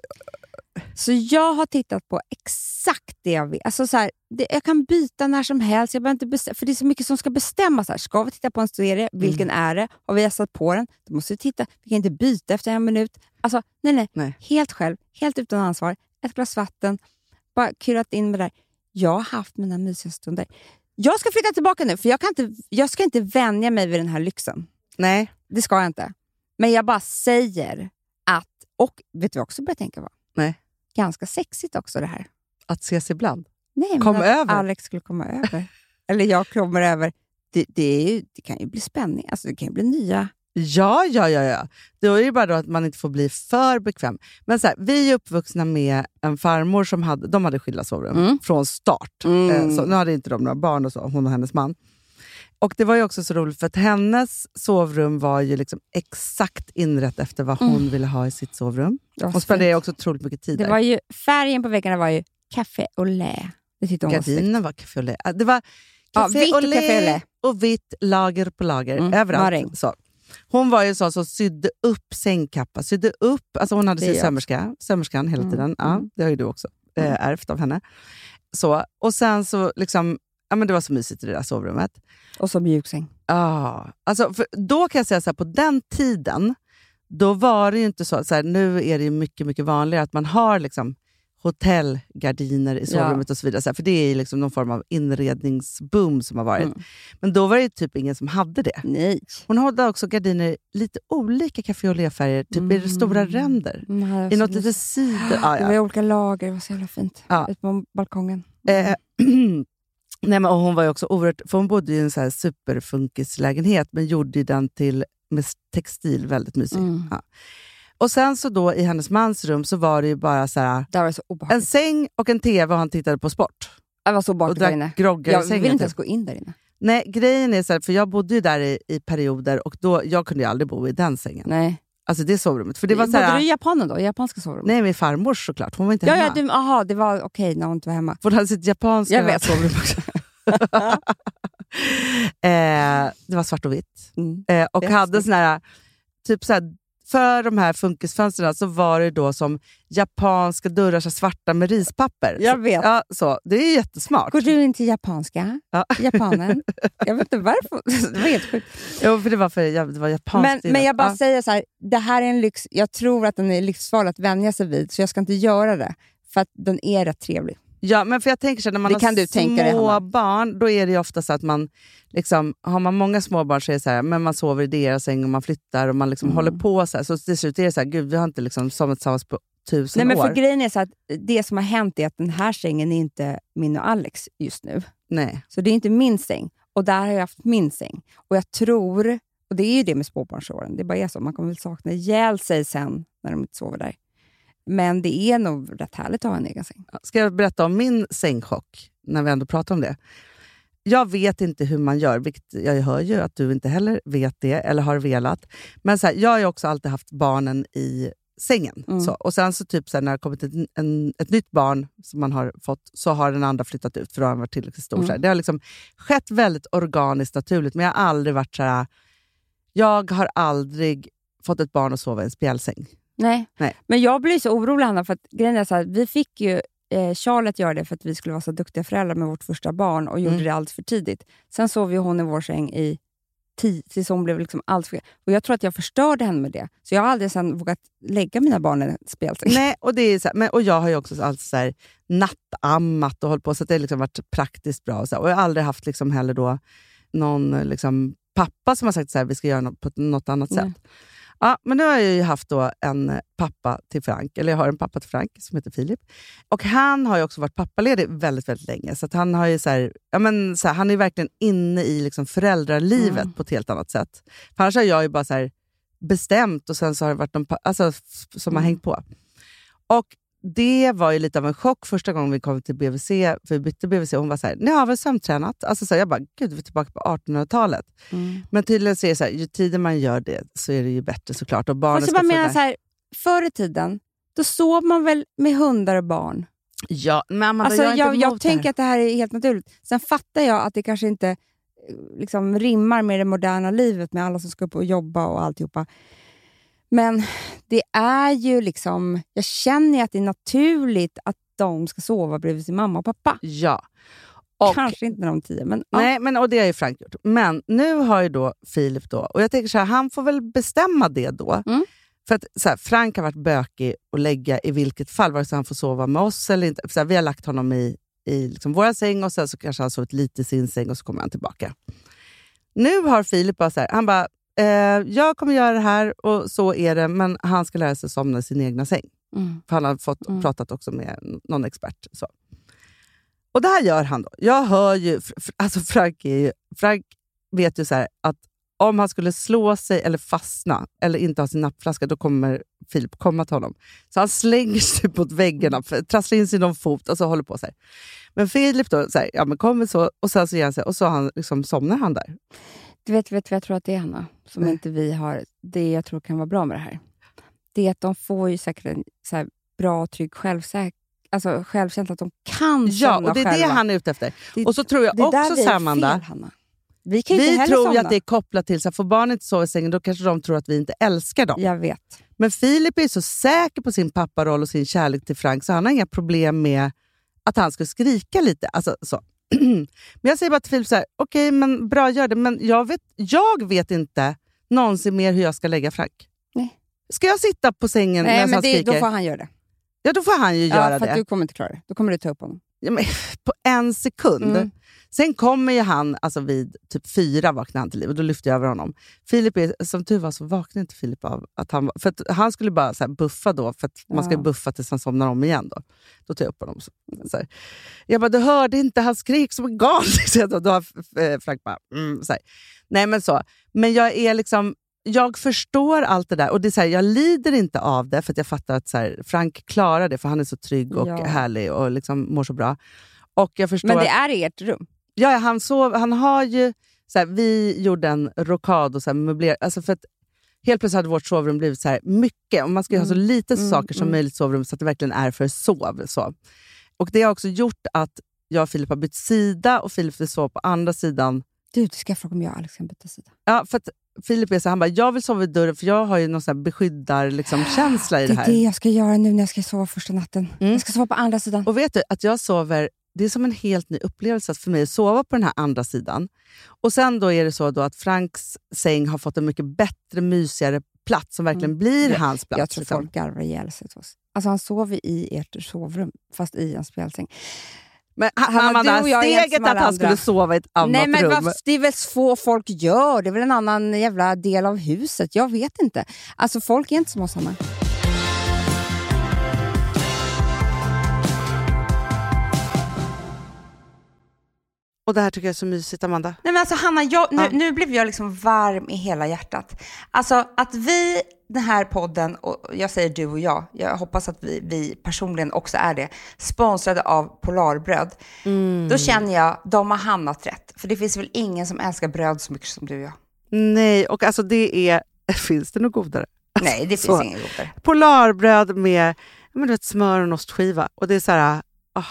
Speaker 6: Så jag har tittat på exakt det jag vill. Alltså så här, jag kan byta när som helst. Jag behöver inte för det är så mycket som ska bestämmas. Ska vi titta på en serie? Vilken är det? Har vi satt på den? Då måste vi titta. Vi kan inte byta efter en minut. Alltså, nej. Helt själv. Helt utan ansvar. Ett glas vatten. Bara kurat in med det där. Jag har haft mina mysiga stunder. Jag ska flytta tillbaka nu. För jag ska inte vänja mig vid den här lyxen.
Speaker 5: Nej.
Speaker 6: Det ska jag inte. Men jag bara säger att... Och vet du vad jag också börjar tänka på?
Speaker 5: Nej.
Speaker 6: Ganska sexigt också det här.
Speaker 5: Att ses ibland?
Speaker 6: Nej, men att Alex skulle komma över. Eller jag kommer över. Det kan ju bli spänning. Alltså det kan ju bli nya...
Speaker 5: Ja. Det är ju bara då att man inte får bli för bekväm. Men så här, vi är uppvuxna med en farmor som hade skilda sovrum från start. Så nu hade inte de några barn och så, hon och hennes man. Och det var ju också så roligt för att hennes sovrum var ju liksom exakt inrätt efter vad hon ville ha i sitt sovrum. Hon spenderade också otroligt mycket tid
Speaker 6: där. Det var ju, färgen på väggarna var ju café au lait.
Speaker 5: Gardinen var café au lait. Det var café au lait och vitt lager på lager. Överallt. Så. Hon var ju så som sydde upp sängkappa. Sydde upp, alltså hon hade sin sömmerskan hela tiden. Ja, det har ju du också ärvt av henne. Så, och sen så liksom, ja men det var så mysigt i det där sovrummet.
Speaker 6: Och så mjuksäng.
Speaker 5: Ja, alltså för då kan jag säga så här, på den tiden, då var det ju inte så här, nu är det ju mycket, mycket vanligare att man har liksom hotellgardiner i sovrummet och så vidare. Så här, för det är liksom någon form av inredningsboom som har varit. Men då var det typ ingen som hade det.
Speaker 6: Nej.
Speaker 5: Hon hade också gardiner lite olika café och lé-färger. Typ i det stora ränder. I något lite cider.
Speaker 6: Det var olika lager, det var så jävla fint. Ut på balkongen.
Speaker 5: Nej, men, och hon var ju också oerhört... För hon bodde i en så här superfunkislägenhet, men gjorde ju den med textil väldigt mysig. Ja. Och sen så då i hennes mans rum så var det ju bara så här,
Speaker 6: det var så
Speaker 5: en säng och en tv och han tittade på sport.
Speaker 6: Det var så bakåt där inne. Jag vill inte ens gå in där inne.
Speaker 5: Nej, grejen är så här, för jag bodde ju där i perioder och då, jag kunde ju aldrig bo i den sängen.
Speaker 6: Nej.
Speaker 5: Alltså det sovrummet. För det var så här,
Speaker 6: bodde du i Japanen då? I japanska sovrummet?
Speaker 5: Nej, min farmor såklart. Hon var inte hemma.
Speaker 6: Aha, det var okej när hon inte var hemma.
Speaker 5: För hon hade sitt japanska sovrum också. Det var svart och vitt. Och hade sån här, typ så här, för de här funkisfönsterna så var det då som japanska dörrar så svarta med rispapper.
Speaker 6: Jag vet.
Speaker 5: Ja, så. Det är jättesmart.
Speaker 6: Går du inte japanska? Ja. Japanen? Jag vet inte varför. Det var helt sjukt.
Speaker 5: Jo, för det var japanskt.
Speaker 6: Men jag bara säger så här, det här är en lyx. Jag tror att den är livsfarlig att vänja sig vid, så jag ska inte göra det. För att den är rätt trevlig.
Speaker 5: Ja, men för jag tänker så här, när man har små barn, då är det ju ofta så att man liksom, har man många små barn så är det så här, men man sover i deras säng och man flyttar och man liksom håller på så här. Så till slut är det så här, gud, vi har inte liksom somnat tillsammans på 1000 år.
Speaker 6: Nej, men för grejen är så att det som har hänt är att den här sängen är inte min och Alex just nu.
Speaker 5: Nej.
Speaker 6: Så det är inte min säng. Och där har jag haft min säng. Och jag tror, och det är ju det med småbarnsåren, det bara är så, man kommer väl sakna ihjäl sig sen när de inte sover där. Men det är nog rätt härligt att ha en egen säng.
Speaker 5: Ska jag berätta om min sängchock när vi ändå pratar om det? Jag vet inte hur man gör, vilket jag hör ju att du inte heller vet det eller har velat. Men så här, jag har ju också alltid haft barnen i sängen. Så, och sen så typ så här, när det har kommit ett nytt barn som man har fått, så har den andra flyttat ut för då har han varit tillräckligt stor. Så här. Det har liksom skett väldigt organiskt, naturligt, men jag har aldrig varit så här. Jag har aldrig fått ett barn att sova i en spjälsäng.
Speaker 6: Nej, men jag blir så orolig, Hanna, för att grejen är så här, vi fick ju Charlotte göra det för att vi skulle vara så duktiga föräldrar med vårt första barn och gjorde det allt för tidigt. Sen sov ju hon i vår säng tills hon blev liksom allt för... Och jag tror att jag förstörde henne med det. Så jag har aldrig sen vågat lägga mina barn i en spjälsäng.
Speaker 5: Nej, och det är så här, och jag har ju också alltid så här nattammat och hållit på, så att det har liksom varit praktiskt bra. Så här, och jag har aldrig haft liksom heller då någon liksom pappa som har sagt så här, vi ska göra något på något annat sätt. Ja, men nu har jag ju haft då en pappa till Frank, eller jag har en pappa till Frank som heter Filip. Och han har ju också varit pappaledig väldigt, väldigt länge. Så att han har ju så här, han är ju verkligen inne i liksom föräldralivet på ett helt annat sätt. För annars har jag ju bara så här bestämt och sen så har det varit någon som har hängt på. Och det var ju lite av en chock första gången vi kom till BVC, för vi bytte BVC, och hon var så här, ni har väl sömntränat? Alltså så här, jag bara, gud, vi är tillbaka på 1800-talet. Men tydligen så är det så här, ju tidigare man gör det så är det ju bättre såklart. Och barnen ska
Speaker 6: så här, förr i tiden, då sov man väl med hundar och barn?
Speaker 5: Ja, men Amanda,
Speaker 6: alltså, jag
Speaker 5: det
Speaker 6: tänker att det här är helt naturligt. Sen fattar jag att det kanske inte liksom rimmar med det moderna livet med alla som ska upp och jobba och alltihopa. Men det är ju liksom, jag känner att det är naturligt att de ska sova bredvid sin mamma och pappa.
Speaker 5: Ja.
Speaker 6: Och kanske inte när de 10, men...
Speaker 5: Nej, men, och det har ju Frank gjort. Men nu har ju då Filip då, och jag tänker så här, han får väl bestämma det då. För att så här, Frank har varit bökig och lägga i vilket fall, vare sig han får sova med oss eller inte. Så här, vi har lagt honom i liksom våra säng och sen så kanske han sovit lite i sin säng och så kommer han tillbaka. Nu har Filip bara så här, han bara, jag kommer göra det här och så är det, men han ska lära sig somna i sin egna säng. För han har pratat också med någon expert. Så. Och det här gör han då. Jag hör ju, alltså Frank vet ju så här att om han skulle slå sig eller fastna eller inte ha sin nappflaska, då kommer Filip komma till honom. Så han slänger sig mot väggarna, trasslar in sig i någon fot och så håller på så här. Men Filip då så här, ja men kommer så, och sen så ger han sig och så han, liksom, somnar han där.
Speaker 6: Du vet vad jag tror att det är, Hanna, som inte vi har. Det jag tror kan vara bra med det här. Det är att de får ju säkert en så här bra, trygg självkänsla, att de kan
Speaker 5: ja, och det är
Speaker 6: själva.
Speaker 5: Det han är ute efter. Och så tror jag också, Samanda,
Speaker 6: vi
Speaker 5: tror ju att det är kopplat till så att får barn inte sova i sängen, då kanske de tror att vi inte älskar dem.
Speaker 6: Jag vet.
Speaker 5: Men Filip är så säker på sin papparoll och sin kärlek till Frank, så han har inga problem med att han ska skrika lite. Alltså så. Men jag säger bara till Filip så här, okej, men bra, gör det. Men jag vet inte någonsin mer hur jag ska lägga Frank.
Speaker 6: Nej.
Speaker 5: Ska jag sitta på sängen när han skriker?
Speaker 6: Då får han göra det.
Speaker 5: Ja, då får han ju göra
Speaker 6: för
Speaker 5: det.
Speaker 6: att du kommer inte klara det. Då kommer du ta upp honom.
Speaker 5: Ja, men på 1 sekund. Sen kommer ju han, alltså vid typ 4 vaknar han till liv och då lyfter jag över honom. Filip är, som tur var så vaknade inte Filip av att han, för att han skulle bara så här buffa då, för att man ska buffa tills han somnar om igen då. Då tar jag upp honom. Så här. Jag bara, du hörde inte, han skrek som en galning. Då har Frank bara, så här. Nej men så. Men jag är liksom, jag förstår allt det där och det är så här, jag lider inte av det för att jag fattar att så här, Frank klarar det för han är så trygg och härlig och liksom mår så bra. Och jag förstår.
Speaker 6: Men det är ert rum.
Speaker 5: Ja, han har ju så här, vi gjorde en rokad och så här möbler, alltså för att helt plötsligt hade vårt sovrum blivit så här mycket och man ska ju ha så lite saker som möjligt i sovrum så att det verkligen är för sov så. Och det har också gjort att jag och Filip har bytt sida och Filip vill sova på andra sidan.
Speaker 6: Du ska fråga om jag och Alex kan byta sida.
Speaker 5: Ja, för att Filip är så han bara, jag vill sova vid dörren för jag har ju någon sån här beskyddar liksom, känsla i det här.
Speaker 6: Det är det jag ska göra nu när jag ska sova första natten. Jag ska sova på andra sidan.
Speaker 5: Och vet du, att jag sover, det är som en helt ny upplevelse för mig att sova på den här andra sidan. Och sen då är det så då att Franks säng har fått en mycket bättre, mysigare plats som verkligen blir hans plats.
Speaker 6: Jag tror
Speaker 5: liksom.
Speaker 6: folk garvar ihjäl sig till oss. Alltså han sover i ert sovrum, fast i en spjälsäng.
Speaker 5: Men Amanda, steget att han skulle sova i ett annat rum.
Speaker 6: Men det är väl så folk gör. Det är väl en annan jävla del av huset. Jag vet inte. Alltså folk är inte som oss, Hanna.
Speaker 5: Och det här tycker jag är så mysigt, Amanda.
Speaker 6: Nej men alltså Hanna, nu blev jag liksom varm i hela hjärtat. Alltså att vi, den här podden, och jag säger du och jag hoppas att vi personligen också är det, sponsrade av Polarbröd. Då känner jag, de har hamnat rätt. För det finns väl ingen som älskar bröd så mycket som du och jag.
Speaker 5: Nej, och alltså det är, finns det något godare?
Speaker 6: Nej, det finns inget godare.
Speaker 5: Polarbröd med smör och en ostskiva. Och det är så här,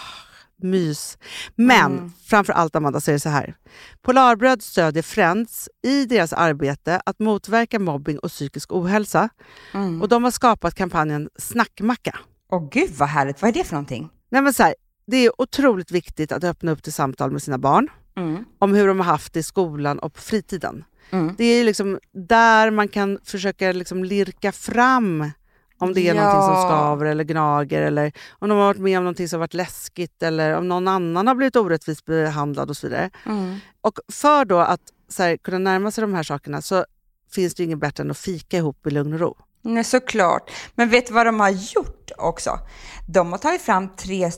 Speaker 5: mys. Men framför allt, Amanda, så är det så här. Polarbröd stödjer Friends i deras arbete att motverka mobbing och psykisk ohälsa. Och de har skapat kampanjen Snackmacka.
Speaker 6: Åh gud vad härligt, vad är det för någonting?
Speaker 5: Nej, men så här, det är otroligt viktigt att öppna upp till samtal med sina barn om hur de har haft det i skolan och på fritiden. Det är liksom där man kan försöka liksom lirka fram om det är någonting som skaver eller gnager eller om de har varit med om någonting som har varit läskigt eller om någon annan har blivit orättvist behandlad och så vidare. Och för då att så här, kunna närma sig de här sakerna så finns det inget bättre än att fika ihop i lugn och ro.
Speaker 6: Nej, såklart. Men vet du vad de har gjort också? De har tagit fram 3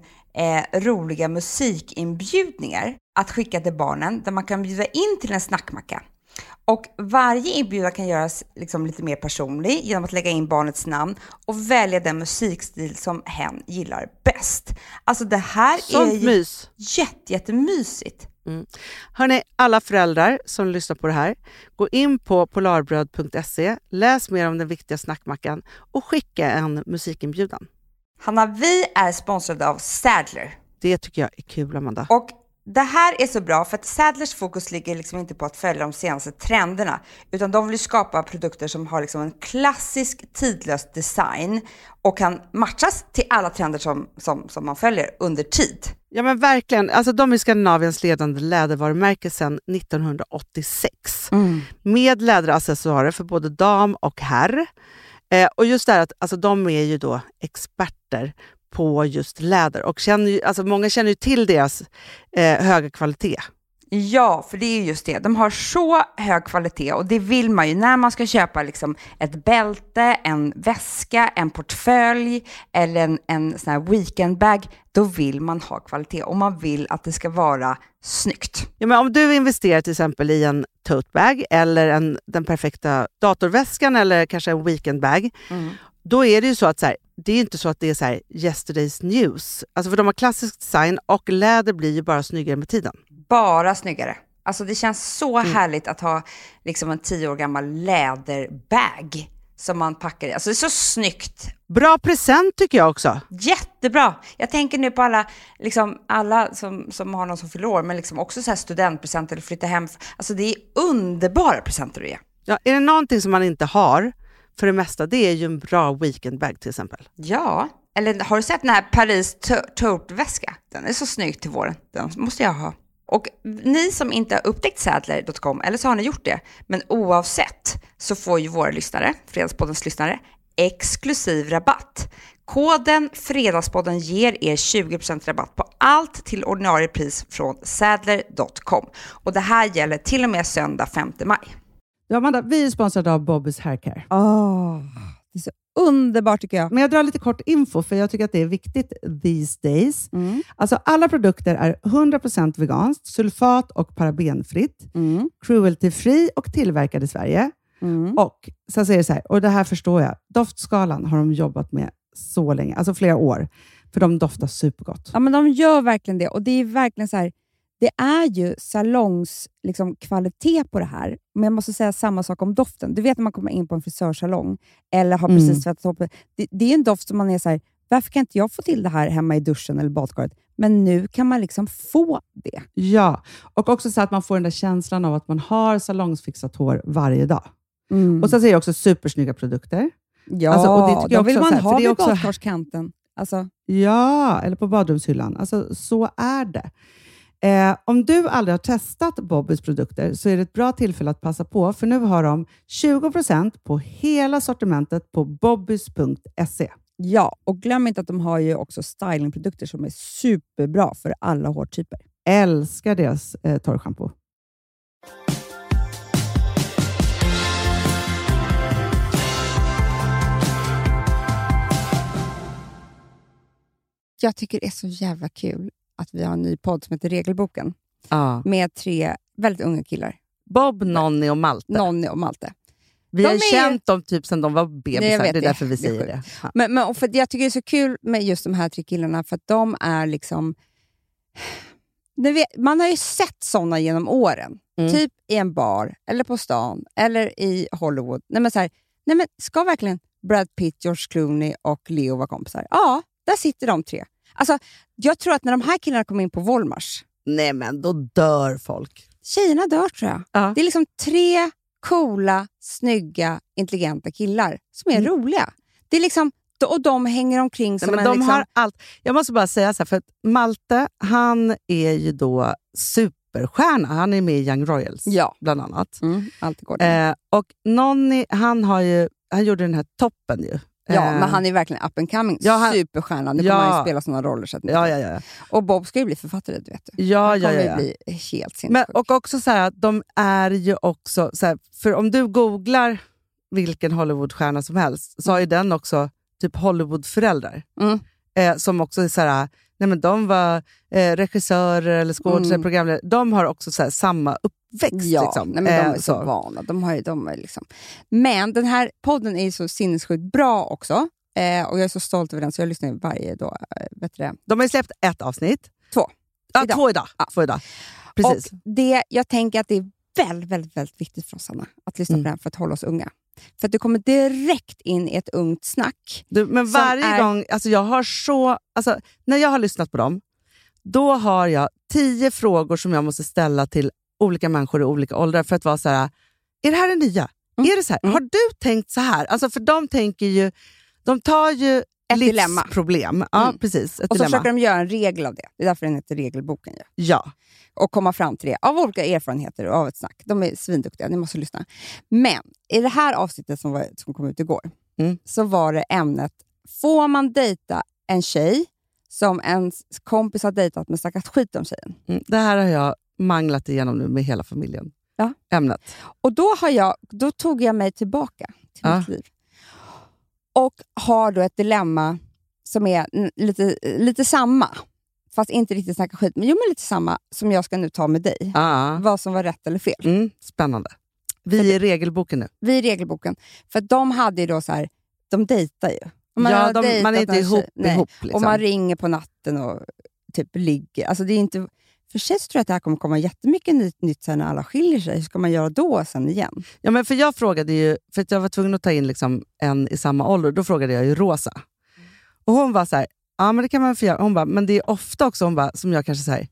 Speaker 6: roliga musikinbjudningar att skicka till barnen där man kan bjuda in till en snackmacka. Och varje inbjudan kan göras liksom lite mer personlig genom att lägga in barnets namn och välja den musikstil som hen gillar bäst. Alltså det här
Speaker 5: sånt
Speaker 6: är
Speaker 5: mys.
Speaker 6: jättemysigt.
Speaker 5: Hörrni, alla föräldrar som lyssnar på det här, gå in på polarbröd.se, läs mer om den viktiga snackmackan och skicka en musikinbjudan.
Speaker 6: Hanna, vi är sponsrade av Sadler.
Speaker 5: Det tycker jag är kul, Amanda.
Speaker 6: Och det här är så bra för att Sadlers fokus ligger liksom inte på att följa de senaste trenderna, utan de vill skapa produkter som har liksom en klassisk tidlös design och kan matchas till alla trender som man följer under tid.
Speaker 5: Ja men verkligen, alltså de är Skandinaviens ledande lädervarumärke sedan 1986 med läderaccessoarer för både dam och herr. Och just det här att alltså, de är ju då experter på just läder och många känner ju till deras höga kvalitet.
Speaker 6: Ja, för det är just det. De har så hög kvalitet och det vill man ju när man ska köpa liksom ett bälte, en väska, en portfölj eller en sån här weekendbag. Då vill man ha kvalitet och man vill att det ska vara snyggt.
Speaker 5: Ja, men om du investerar till exempel i en totebag eller den perfekta datorväskan eller kanske en weekendbag, då är det ju så att så här, det är inte så att det är så här yesterday's news. Alltså för de har klassisk design och läder blir ju bara snyggare med tiden.
Speaker 6: Bara snyggare. Alltså det känns så härligt att ha liksom en 10 år gammal läderbag som man packar i. Alltså det är så snyggt.
Speaker 5: Bra present tycker jag också.
Speaker 6: Jättebra. Jag tänker nu på alla som har någon som fyller år, men liksom också så här studentpresenter eller flytta hem. Alltså det är underbara presenter att ge.
Speaker 5: Ja, är det någonting som man inte har för det mesta, det är ju en bra weekendbag till exempel.
Speaker 6: Ja, eller har du sett den här Paris tote-väska? Den är så snygg till våren. Den måste jag ha. Och ni som inte har upptäckt Sadler.com, eller så har ni gjort det, men oavsett så får ju våra lyssnare, Fredagspoddens lyssnare, exklusiv rabatt. Koden Fredagspodden ger er 20% rabatt på allt till ordinarie pris från Sadler.com. Och det här gäller till och med söndag 5 maj.
Speaker 5: Ja, Amanda, vi är sponsrade av Bobbys Haircare.
Speaker 6: Det är så underbart tycker jag.
Speaker 5: Men jag drar lite kort info för jag tycker att det är viktigt these days. Alltså alla produkter är 100% veganskt, sulfat- och parabenfritt, cruelty-free och tillverkade i Sverige. Och sen säger det så här, och det här förstår jag, doftskalan har de jobbat med så länge, alltså flera år, för de doftar supergott.
Speaker 6: Ja, men de gör verkligen det, och det är verkligen så här, det är ju salongs liksom, kvalitet på det här, men jag måste säga samma sak om doften. Du vet när man kommer in på en frisörsalong eller har precis tvättat upp, det är en doft som man är så här, varför kan inte jag få till det här hemma i duschen eller badkaret? Men nu kan man liksom få det.
Speaker 5: Ja, och också så att man får den där känslan av att man har salongsfixat hår varje dag. Och sen säger jag också supersnygga produkter.
Speaker 6: Ja,
Speaker 5: alltså, och det tycker jag
Speaker 6: vill
Speaker 5: också,
Speaker 6: man ha vid
Speaker 5: också,
Speaker 6: badkarskanten. Alltså.
Speaker 5: Ja, eller på badrumshyllan. Alltså, så är det. Om du aldrig har testat Bobbys produkter så är det ett bra tillfälle att passa på, för nu har de 20% på hela sortimentet på bobbys.se.
Speaker 6: Ja, och glöm inte att de har ju också stylingprodukter som är superbra för alla hårtyper.
Speaker 5: Älskar deras torrschampo.
Speaker 6: Jag tycker det är så jävla kul att vi har en ny podd som heter Regelboken. Med 3 väldigt unga killar.
Speaker 5: Bob, Nonny och Malte. Vi har känt dem typ sedan de var bebisar. Det är därför vi säger det. Ja.
Speaker 6: Men och för jag tycker det är så kul med just de här 3 killarna, för att de är liksom... Man har ju sett såna genom åren. Typ i en bar, eller på stan, eller i Hollywood. Nej men ska verkligen Brad Pitt, George Clooney och Leo vara kompisar? Ja, där sitter de 3. Alltså, jag tror att när de här killarna kommer in på Volmars...
Speaker 5: Nej men då dör folk.
Speaker 6: Tjejerna dör tror jag. Ja. Det är liksom 3 coola, snygga, intelligenta killar som är roliga. Det är liksom, och de hänger omkring som
Speaker 5: men de har allt. Jag måste bara säga så här, för att Malte, han är ju då superstjärna. Han är med i Young Royals, bland annat.
Speaker 6: Alltid går det.
Speaker 5: Och Nonny, han gjorde den här toppen ju.
Speaker 6: Ja, men han är verkligen up and coming. Superstjärna. Nu kommer han ju spela sådana roller. Så att
Speaker 5: ja.
Speaker 6: Och Bob ska ju bli författare, du vet.
Speaker 5: Han
Speaker 6: kommer bli helt sinnessjuk.
Speaker 5: Men och också så här att de är ju också så här, för om du googlar vilken Hollywoodstjärna som helst så har ju den också typ Hollywoodföräldrar. Som också är så här, nej men de var regissörer eller skådespelare, programledare. De har också så här, samma uppväxt.
Speaker 6: Ja,
Speaker 5: liksom.
Speaker 6: Nej, men de är så vana. De är liksom. Men den här podden är ju så sinnessjukt bra också. Och jag är så stolt över den, så jag lyssnar varje dag. Vet du det?
Speaker 5: De har ju släppt 1 avsnitt.
Speaker 6: 2.
Speaker 5: Ja, 2 idag. Ja. 2 idag. Precis.
Speaker 6: Och jag tänker att det är väldigt, väldigt, väldigt viktigt för oss, Anna, att lyssna på den för att hålla oss unga. För att du kommer direkt in i ett ungt snack.
Speaker 5: Men varje gång, alltså jag har när jag har lyssnat på dem, då har jag 10 frågor som jag måste ställa till olika människor i olika åldrar för att vara så här: är det här det nya? Är det så här? Har du tänkt så här? Alltså för de tänker ju, de tar ju ett livsproblem. Ja, precis.
Speaker 6: Och så försöker de göra en regel av det. Det är därför den heter Regelboken.
Speaker 5: Ja.
Speaker 6: Och komma fram till det av olika erfarenheter och av ett snack. De är svinduktiga, ni måste lyssna. Men i det här avsnittet som kom ut igår, så var det ämnet: får man dejta en tjej som en kompis har dejtat men snackat skit om tjejen?
Speaker 5: Det här har jag manglat igenom nu med hela familjen.
Speaker 6: Ja.
Speaker 5: Ämnet.
Speaker 6: Och då tog jag mig tillbaka till mitt liv. Och har då ett dilemma som är lite samma. Fast inte riktigt snacka skit. Men lite samma som jag ska nu ta med dig. Vad som var rätt eller fel.
Speaker 5: Spännande. Vi är i Regelboken nu.
Speaker 6: Vi är i Regelboken. För de hade ju då så här, de dejtar ju. Man
Speaker 5: är inte ihop. Liksom.
Speaker 6: Och man ringer på natten och typ ligger. Alltså det är inte... För sig så tror jag att det här kommer komma jättemycket nytt sen när alla skiljer sig. Hur ska man göra då sen igen?
Speaker 5: Ja, men för jag frågade ju, för att jag var tvungen att ta in liksom en i samma ålder. Då frågade jag ju Rosa. Och hon var så här: ja men det kan man få göra. Hon bara, men det är ofta också, hon bara, som jag kanske säger,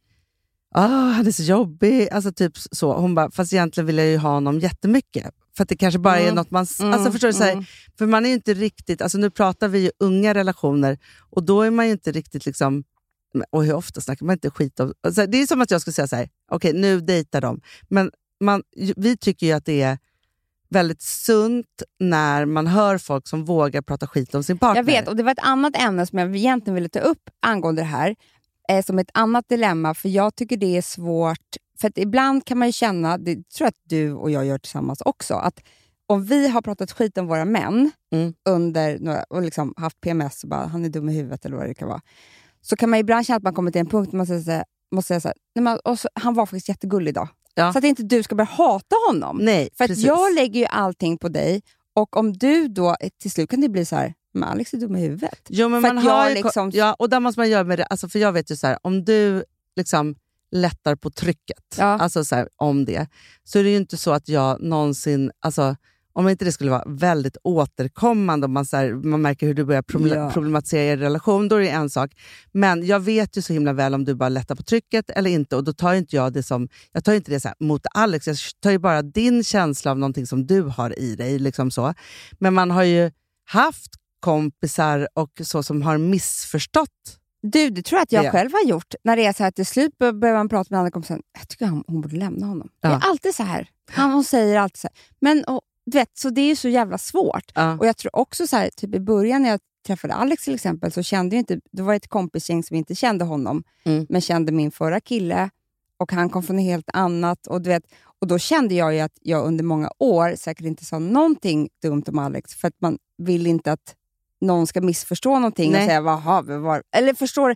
Speaker 5: han är så jobbig. Alltså typ så. Hon bara, fast egentligen vill jag ju ha honom jättemycket. För att det kanske bara är något man... Alltså förstår du, så här, för man är ju inte riktigt... Alltså nu pratar vi ju unga relationer. Och då är man ju inte riktigt liksom... Och hur ofta snackar man inte skit om... Alltså, det är som att jag skulle säga så här: okej, nu dejtar de. Men vi tycker ju att det är väldigt sunt när man hör folk som vågar prata skit om sin partner.
Speaker 6: Jag vet, och det var ett annat ämne som jag egentligen ville ta upp angående det här. Som ett annat dilemma, för jag tycker det är svårt. För att ibland kan man ju känna, det tror jag att du och jag gör tillsammans också, att om vi har pratat skit om våra män under några, och liksom haft PMS och bara, han är dum i huvudet eller vad det kan vara, så kan man ibland känna att man kommer till en punkt där man måste säga så här, nej, men, och så, han var faktiskt jättegullig idag. Ja. Så att inte du ska börja hata honom.
Speaker 5: Nej,
Speaker 6: för
Speaker 5: precis.
Speaker 6: att jag lägger ju allting på dig, och om du då till slut kan det bli så här, men Alex är dum i huvudet.
Speaker 5: Jo, men
Speaker 6: för
Speaker 5: man
Speaker 6: att
Speaker 5: har
Speaker 6: jag liksom...
Speaker 5: ja, och där måste man göra med det, alltså, för jag vet ju så här, om du liksom lättar på trycket, alltså så här, om det, så är det ju inte så att jag någonsin, alltså om inte det skulle vara väldigt återkommande, om man, så här, man märker hur du börjar problematisera er relation, då är det en sak. Men jag vet ju så himla väl om du bara lättar på trycket eller inte, och då tar inte jag det som, jag tar inte det så här mot Alex, jag tar ju bara din känsla av någonting som du har i dig, liksom så. Men man har ju haft kompisar och så som har missförstått.
Speaker 6: Du, det tror jag att jag själv har gjort. När det är så här till slut börjar man prata med andra kompisar. Jag tycker hon borde lämna honom. Det är alltid så här. Hon säger alltid så här. Men du vet, så det är ju så jävla svårt. Och jag tror också så här, typ i början när jag träffade Alex till exempel, så kände jag inte, det var ett kompisgäng som inte kände honom, men kände min förra kille, och han kom från något helt annat, och du vet, och då kände jag ju att jag under många år säkert inte sa någonting dumt om Alex, för att man vill inte att någon ska missförstå någonting. Nej. Och säga, vad har vi var? Eller förstår,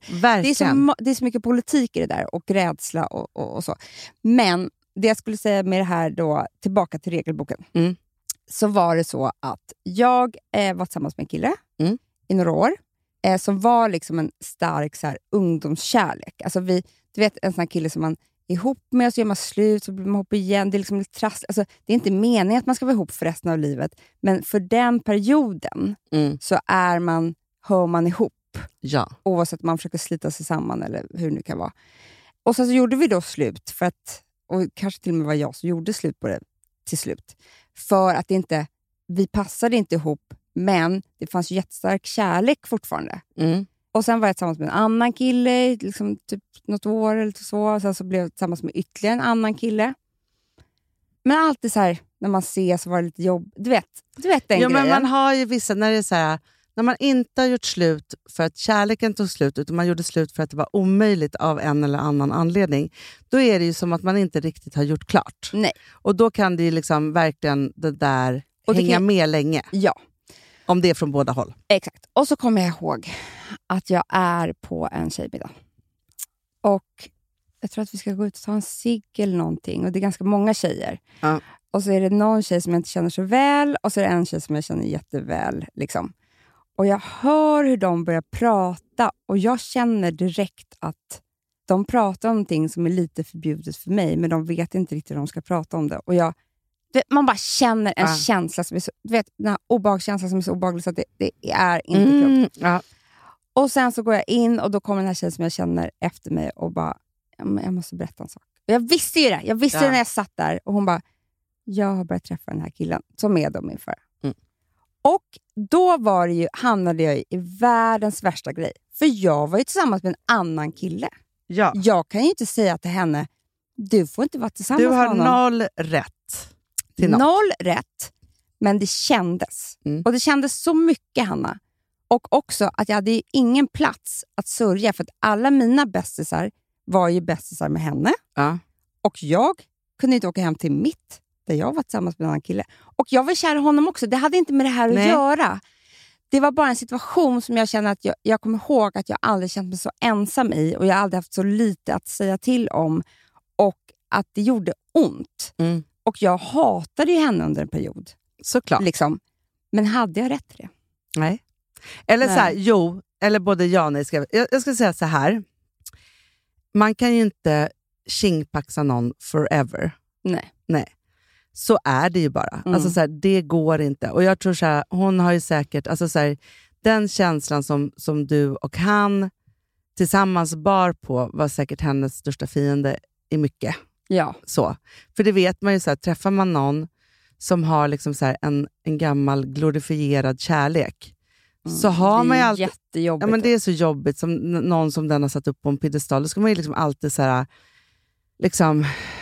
Speaker 6: det är så mycket politik i det där, och rädsla och så. Men det jag skulle säga med det här då, tillbaka till regelboken, så var det så att jag var tillsammans med en kille i några år, som var liksom en stark så här, ungdomskärlek. Alltså du vet, en sån här kille som man är ihop med, och så gör man slut, så blir man ihop igen. Det är liksom lite trassligt. Alltså, det är inte meningen att man ska vara ihop för resten av livet, men för den perioden så hör man ihop. Ja. Oavsett om man försöker slita sig samman eller hur det nu kan vara. Och så gjorde vi då slut, för att, och kanske till och med var jag som gjorde slut på det till slut. För att vi passade inte ihop, men det fanns jättestark kärlek fortfarande. Och sen var jag tillsammans med en annan kille liksom typ något år eller så. Och sen så blev jag tillsammans med ytterligare en annan kille. Men alltid så här, när man ser så var det lite jobb. Du vet den grejen.
Speaker 5: Men man har ju vissa, när det är så här, när man inte har gjort slut för att kärleken tog slut, utan man gjorde slut för att det var omöjligt av en eller annan anledning, då är det ju som att man inte riktigt har gjort klart.
Speaker 6: Nej.
Speaker 5: Och då kan det ju liksom verkligen det där hänga med länge.
Speaker 6: Ja.
Speaker 5: Om det är från båda håll.
Speaker 6: Exakt. Och så kommer jag ihåg att jag är på en tjejmiddag. Och jag tror att vi ska gå ut och ta en cigg eller någonting. Och det är ganska många tjejer. Ja. Och så är det någon tjej som jag inte känner så väl. Och så är det en tjej som jag känner jätteväl. Liksom. Och jag hör hur de börjar prata. Och jag känner direkt att de pratar om någonting som är lite förbjudet för mig. Men de vet inte riktigt hur de ska prata om det. Och man bara känner en känsla som är så, du vet, den här obehagskänslan som är så obehaglig så att det är inte klokt. Ja. Och sen så går jag in, och då kommer den här tjejen som jag känner efter mig och bara, jag måste berätta en sak. Och jag visste ju det. Jag visste det när jag satt där, och hon bara, jag har börjat träffa den här killen som är dem inför. Och då hamnade jag i världens värsta grej. För jag var ju tillsammans med en annan kille. Ja. Jag kan ju inte säga till henne, du får inte vara tillsammans med honom.
Speaker 5: Du har 0 rätt.
Speaker 6: 0 rätt, men det kändes. Och det kändes så mycket, Hanna. Och också att jag hade ju ingen plats att sörja, för att alla mina bästisar var ju bästisar med henne. Och jag kunde inte åka hem till mitt, där jag var tillsammans med en annan kille. Och jag var kär i honom också. Det hade inte med det här att göra. Det var bara en situation som jag känner att jag kommer ihåg att jag aldrig känt mig så ensam i, och jag har aldrig haft så lite att säga till om, och att det gjorde ont. Och jag hatade ju henne under en period.
Speaker 5: Såklart.
Speaker 6: Liksom. Men hade jag rätt till det?
Speaker 5: Nej. Eller så här, eller både ja och nej. Jag ska säga så här. Man kan ju inte tjingpaxa någon forever. Nej. Så är det ju bara. Alltså så här, det går inte. Och jag tror så här, hon har ju säkert, alltså så här, den känslan som du och han tillsammans bar på var säkert hennes största fiende i mycket. Ja. Så. För det vet man ju så här, träffar man någon som har liksom så här en gammal glorifierad kärlek, så har man ju alltid,
Speaker 6: jättejobbigt.
Speaker 5: Ja, men det är så jobbigt, som någon som den har satt upp på en piedestal. Då ska man ju liksom alltid så här, liksom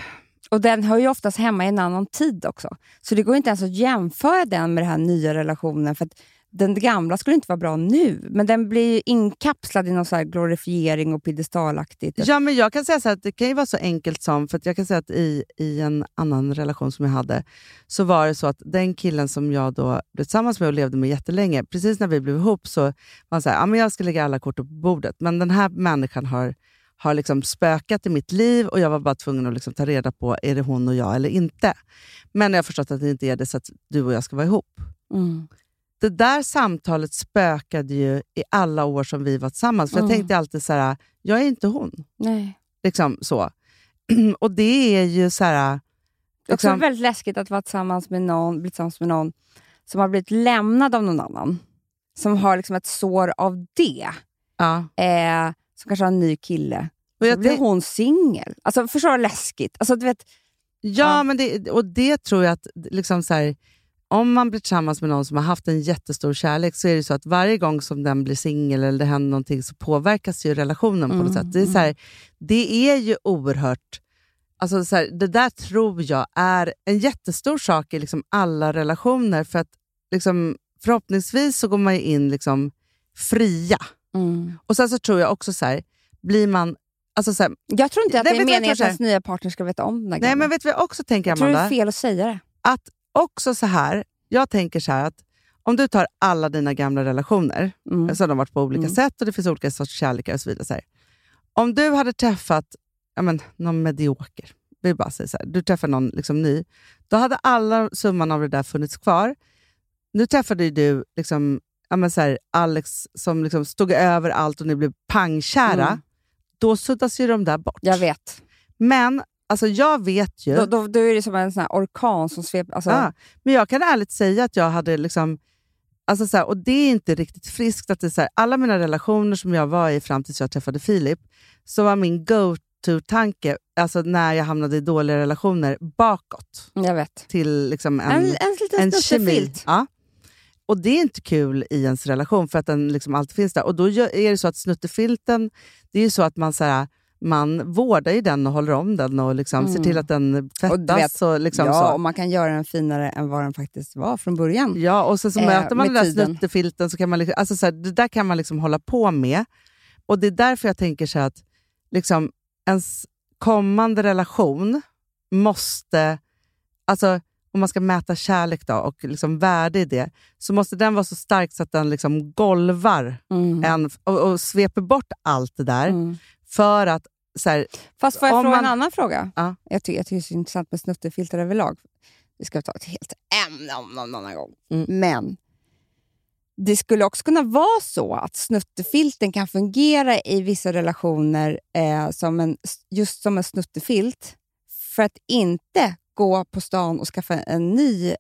Speaker 6: Och den hör ju oftast hemma i en annan tid också. Så det går inte ens att jämföra den med den här nya relationen. För att den gamla skulle inte vara bra nu. Men den blir ju inkapslad i någon så här glorifiering och piedestalaktigt.
Speaker 5: Ja, men jag kan säga så här att det kan ju vara så enkelt som... För att jag kan säga att i en annan relation som jag hade så var det så att den killen som jag då blev tillsammans med och levde med jättelänge, precis när vi blev ihop så var han så här, men jag ska lägga alla kort på bordet. Men den här människan har liksom spökat i mitt liv och jag var bara tvungen att liksom ta reda på, är det hon och jag eller inte? Men jag har förstått att det inte är det, så att du och jag ska vara ihop.
Speaker 6: Mm.
Speaker 5: Det där samtalet spökade ju i alla år som vi var tillsammans. För jag tänkte alltid så här, jag är inte hon.
Speaker 6: Nej.
Speaker 5: Liksom så. Och det är ju så här...
Speaker 6: Det är också väldigt läskigt att vara tillsammans med någon som har blivit lämnad av någon annan. Som har liksom ett sår av det.
Speaker 5: Ja.
Speaker 6: Som kanske har en ny kille.
Speaker 5: Och
Speaker 6: så blir hon singel. Alltså förstår du, läskigt. Alltså du vet...
Speaker 5: Ja, men det tror jag att liksom så här, om man blir tillsammans med någon som har haft en jättestor kärlek så är det så att varje gång som den blir singel eller det händer någonting så påverkas ju relationen på något sätt. Det är så här, det är ju oerhört... Alltså så här, det där tror jag är en jättestor sak i liksom alla relationer, för att liksom, förhoppningsvis så går man ju in liksom fria. Och sen så tror jag också så här, blir man... Alltså så här,
Speaker 6: jag tror inte att det är meningen att ens nya partner ska veta om den här.
Speaker 5: Nej, men vet du vad jag också tänker, Amanda?
Speaker 6: Jag tror det är fel att säga det.
Speaker 5: Att också så här, jag tänker så här att om du tar alla dina gamla relationer, så har de varit på olika sätt och det finns olika sorts kärlekar och så vidare. Så här. Om du hade träffat någon medioker, vi bara säger så här, du träffar någon liksom ny, då hade alla summan av det där funnits kvar. Nu träffade ju du liksom, så här, Alex som liksom stod över allt och ni blev pangkära. Då suddas ju de där bort.
Speaker 6: Jag vet.
Speaker 5: Men alltså jag vet ju...
Speaker 6: Då är det som en sån här orkan som sveper... Alltså...
Speaker 5: Ja, men jag kan ärligt säga att jag hade liksom... Alltså så här, och det är inte riktigt friskt att det är så här, alla mina relationer som jag var i fram tills jag träffade Filip, så var min go-to-tanke, alltså när jag hamnade i dåliga relationer, bakåt.
Speaker 6: Jag vet.
Speaker 5: Till liksom
Speaker 6: en liten
Speaker 5: kemi. Ja. Och det är inte kul i ens relation för att den liksom alltid finns där. Och då är det så att snuttefilten, det är ju så att man så här, man vårdar ju den och håller om den och liksom ser till att den tvättas. Och liksom
Speaker 6: ja,
Speaker 5: så.
Speaker 6: Och man kan göra den finare än vad den faktiskt var från början.
Speaker 5: Ja, och så möter man den där snuttefilten så kan man liksom, alltså så här, det där kan man liksom hålla på med. Och det är därför jag tänker så här att liksom, ens kommande relation måste, alltså om man ska mäta kärlek då och liksom värde i det, så måste den vara så stark så att den liksom golvar och sveper bort allt det där. För att så här,
Speaker 6: fast får jag fråga en annan fråga?
Speaker 5: Ja.
Speaker 6: Jag tycker det är så intressant med snuttefilter överlag. Vi ska ta ett helt ämne om någon annan gång. Men det skulle också kunna vara så att snuttefilten kan fungera i vissa relationer just som en snuttefilt, för att inte gå på stan och skaffa en ny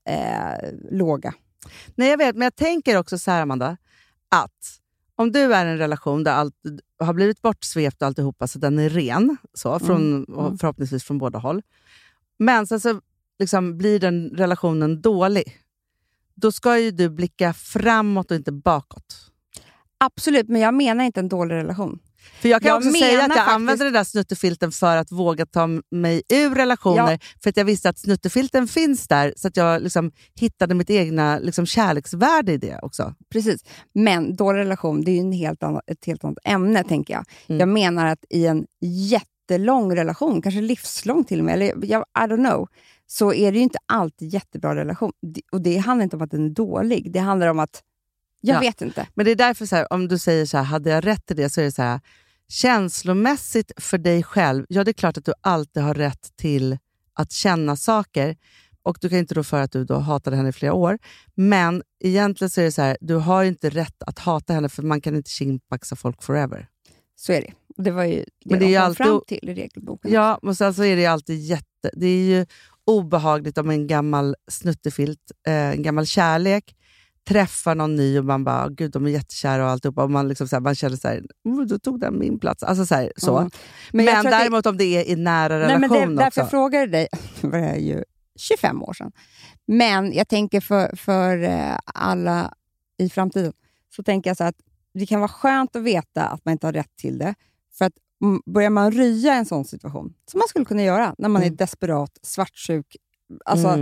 Speaker 6: låga. Nej, jag vet, men jag tänker också så här, Amanda, att om du är i en relation där allt har blivit bortsvept och alltihopa, så den är ren, så, förhoppningsvis från båda håll. Men sen så liksom blir den relationen dålig. Då ska ju du blicka framåt och inte bakåt. Absolut, men jag menar inte en dålig relation. För jag kan också säga att jag använder den där snuttefilten för att våga ta mig ur relationer. Ja. För att jag visste att snuttefilten finns där. Så att jag liksom hittade mitt egna liksom kärleksvärde i det också. Precis. Men dålig relation, det är ju ett helt annat ämne, tänker jag. Jag menar att i en jättelång relation, kanske livslång till och med, eller I don't know, så är det ju inte alltid jättebra relation. Och det handlar inte om att den är dålig. Det handlar om att jag vet inte. Men det är därför så här, om du säger så här, hade jag rätt till det, så är det så här, känslomässigt för dig själv, ja, det är klart att du alltid har rätt till att känna saker. Och du kan inte då för att du då hatade henne i flera år. Men egentligen så är det så här, du har inte rätt att hata henne, för man kan inte kimpaxa folk forever. Så är det. Det var ju det de kom fram till i regelboken. Ja, och sen så är det ju alltid det är ju obehagligt om en gammal snuttefilt, en gammal kärlek, träffar någon ny och man bara, gud, de är jättekära och alltihopa, och man liksom så här, man känner så här, då tog den min plats. Alltså så här, så. Men däremot om det är i nära relation också. Men därför frågar jag dig, det är ju 25 år sedan. Men jag tänker för alla i framtiden, så tänker jag så att det kan vara skönt att veta att man inte har rätt till det. För att Börjar man rya en sån situation, som man skulle kunna göra när man är desperat, svartsjuk. Alltså,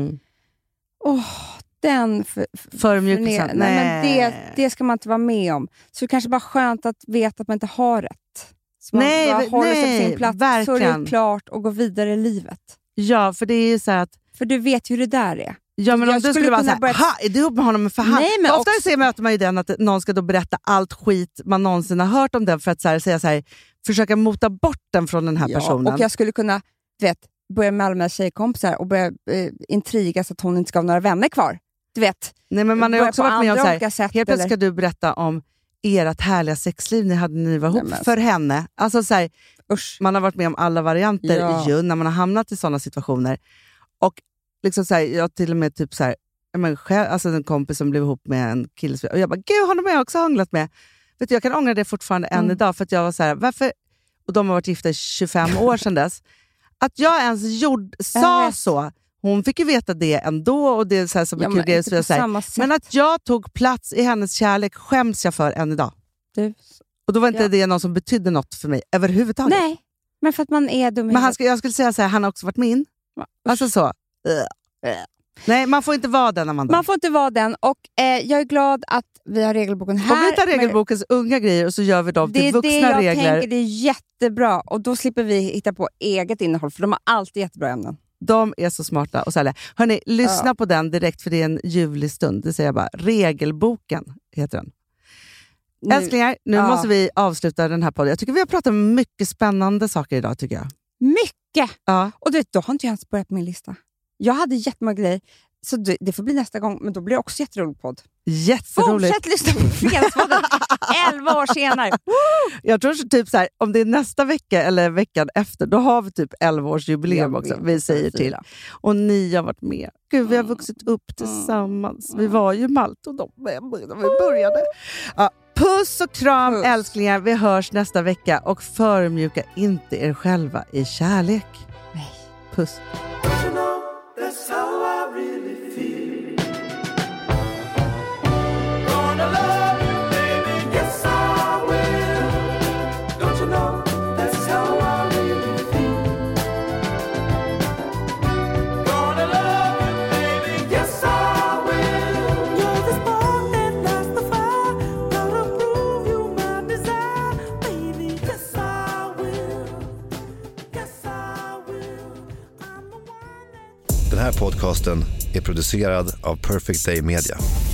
Speaker 6: den
Speaker 5: förmjukelsen.
Speaker 6: Men det ska man inte vara med om. Så det är kanske bara skönt att veta att man inte har rätt. Så man bara håller sig på sin plats,
Speaker 5: verkligen.
Speaker 6: så är det klart och går vidare i livet.
Speaker 5: Ja, för det är ju så att...
Speaker 6: För du vet ju hur det där är.
Speaker 5: Ja, men om du skulle vara såhär, är du ihop med honom för hand?
Speaker 6: Nej, men
Speaker 5: ofta också... möter man ju den att någon ska då berätta allt skit man någonsin har hört om den för att säga så här, försöka mota bort den från den här personen.
Speaker 6: Och jag skulle kunna, du vet, börja med alla mina tjejkompisar och börja intriga så att hon inte ska ha några vänner kvar. Du vet.
Speaker 5: Nej, men man har ju också varit med om så här, helt plötsligt ska du berätta om ert härliga sexliv ni hade när ni var ihop för henne. Alltså så här, man har varit med om alla varianter ju, när man har hamnat i sådana situationer. Och liksom så här, jag till och med typ så här, alltså en kompis som blev ihop med en kille och jag bara, gud, honom har jag också hånglat med. Vet du, jag kan ångra det fortfarande än idag för att jag var så här, varför, och de har varit gifta i 25 år sedan dess, att jag ens sa så. Hon fick ju veta det ändå och det är så här som en kul grej. Men att jag tog plats i hennes kärlek skäms jag för än idag. Och då var inte det någon som betydde något för mig överhuvudtaget.
Speaker 6: Nej, men för att man är dum.
Speaker 5: Men jag skulle säga så här, han har också varit min. Alltså så. Nej, man får inte vara den, Amanda.
Speaker 6: Man får inte vara den och jag är glad att vi har regelboken här.
Speaker 5: Och vi tar regelbokens unga grejer och så gör vi dem till vuxna regler. Det är det jag tänker,
Speaker 6: det är jättebra. Och då slipper vi hitta på eget innehåll för de har alltid jättebra ämnen.
Speaker 5: De är så smarta och sälja. Hörrni, lyssna på den direkt för det är en ljuvlig stund. Det säger jag bara. Regelboken heter den. Älsklingar, nu måste vi avsluta den här podden. Jag tycker vi har pratat om mycket spännande saker idag, tycker jag.
Speaker 6: Mycket!
Speaker 5: Ja.
Speaker 6: Och då har inte jag ens börjat på min lista. Jag hade jättemånga grejer. Så det får bli nästa gång, men då blir det också jätterolig podd.
Speaker 5: Jätteroligt.
Speaker 6: Fortsätt lyssna på Fredagspodden 11 år senare.
Speaker 5: Jag tror typ så här, om det är nästa vecka eller veckan efter, då har vi typ 11-årsjubileum också. Vi säger till. Och ni har varit med. Gud, vi har vuxit upp tillsammans. Vi var ju Malte och de när vi började. Ja, puss och kram, älsklingar. Vi hörs nästa vecka och förmjuka inte er själva i kärlek.
Speaker 6: Nej.
Speaker 5: Puss.
Speaker 7: That's how I really feel. Gonna love you, baby, yes I will. Don't you know, that's how I really feel. Gonna love you, baby, yes I will. You're the spark that lights the fire. Gonna prove you my desire, baby, yes I will. Yes I will. I'm the one that...
Speaker 8: Den här podcasten är producerad av Perfect Day Media.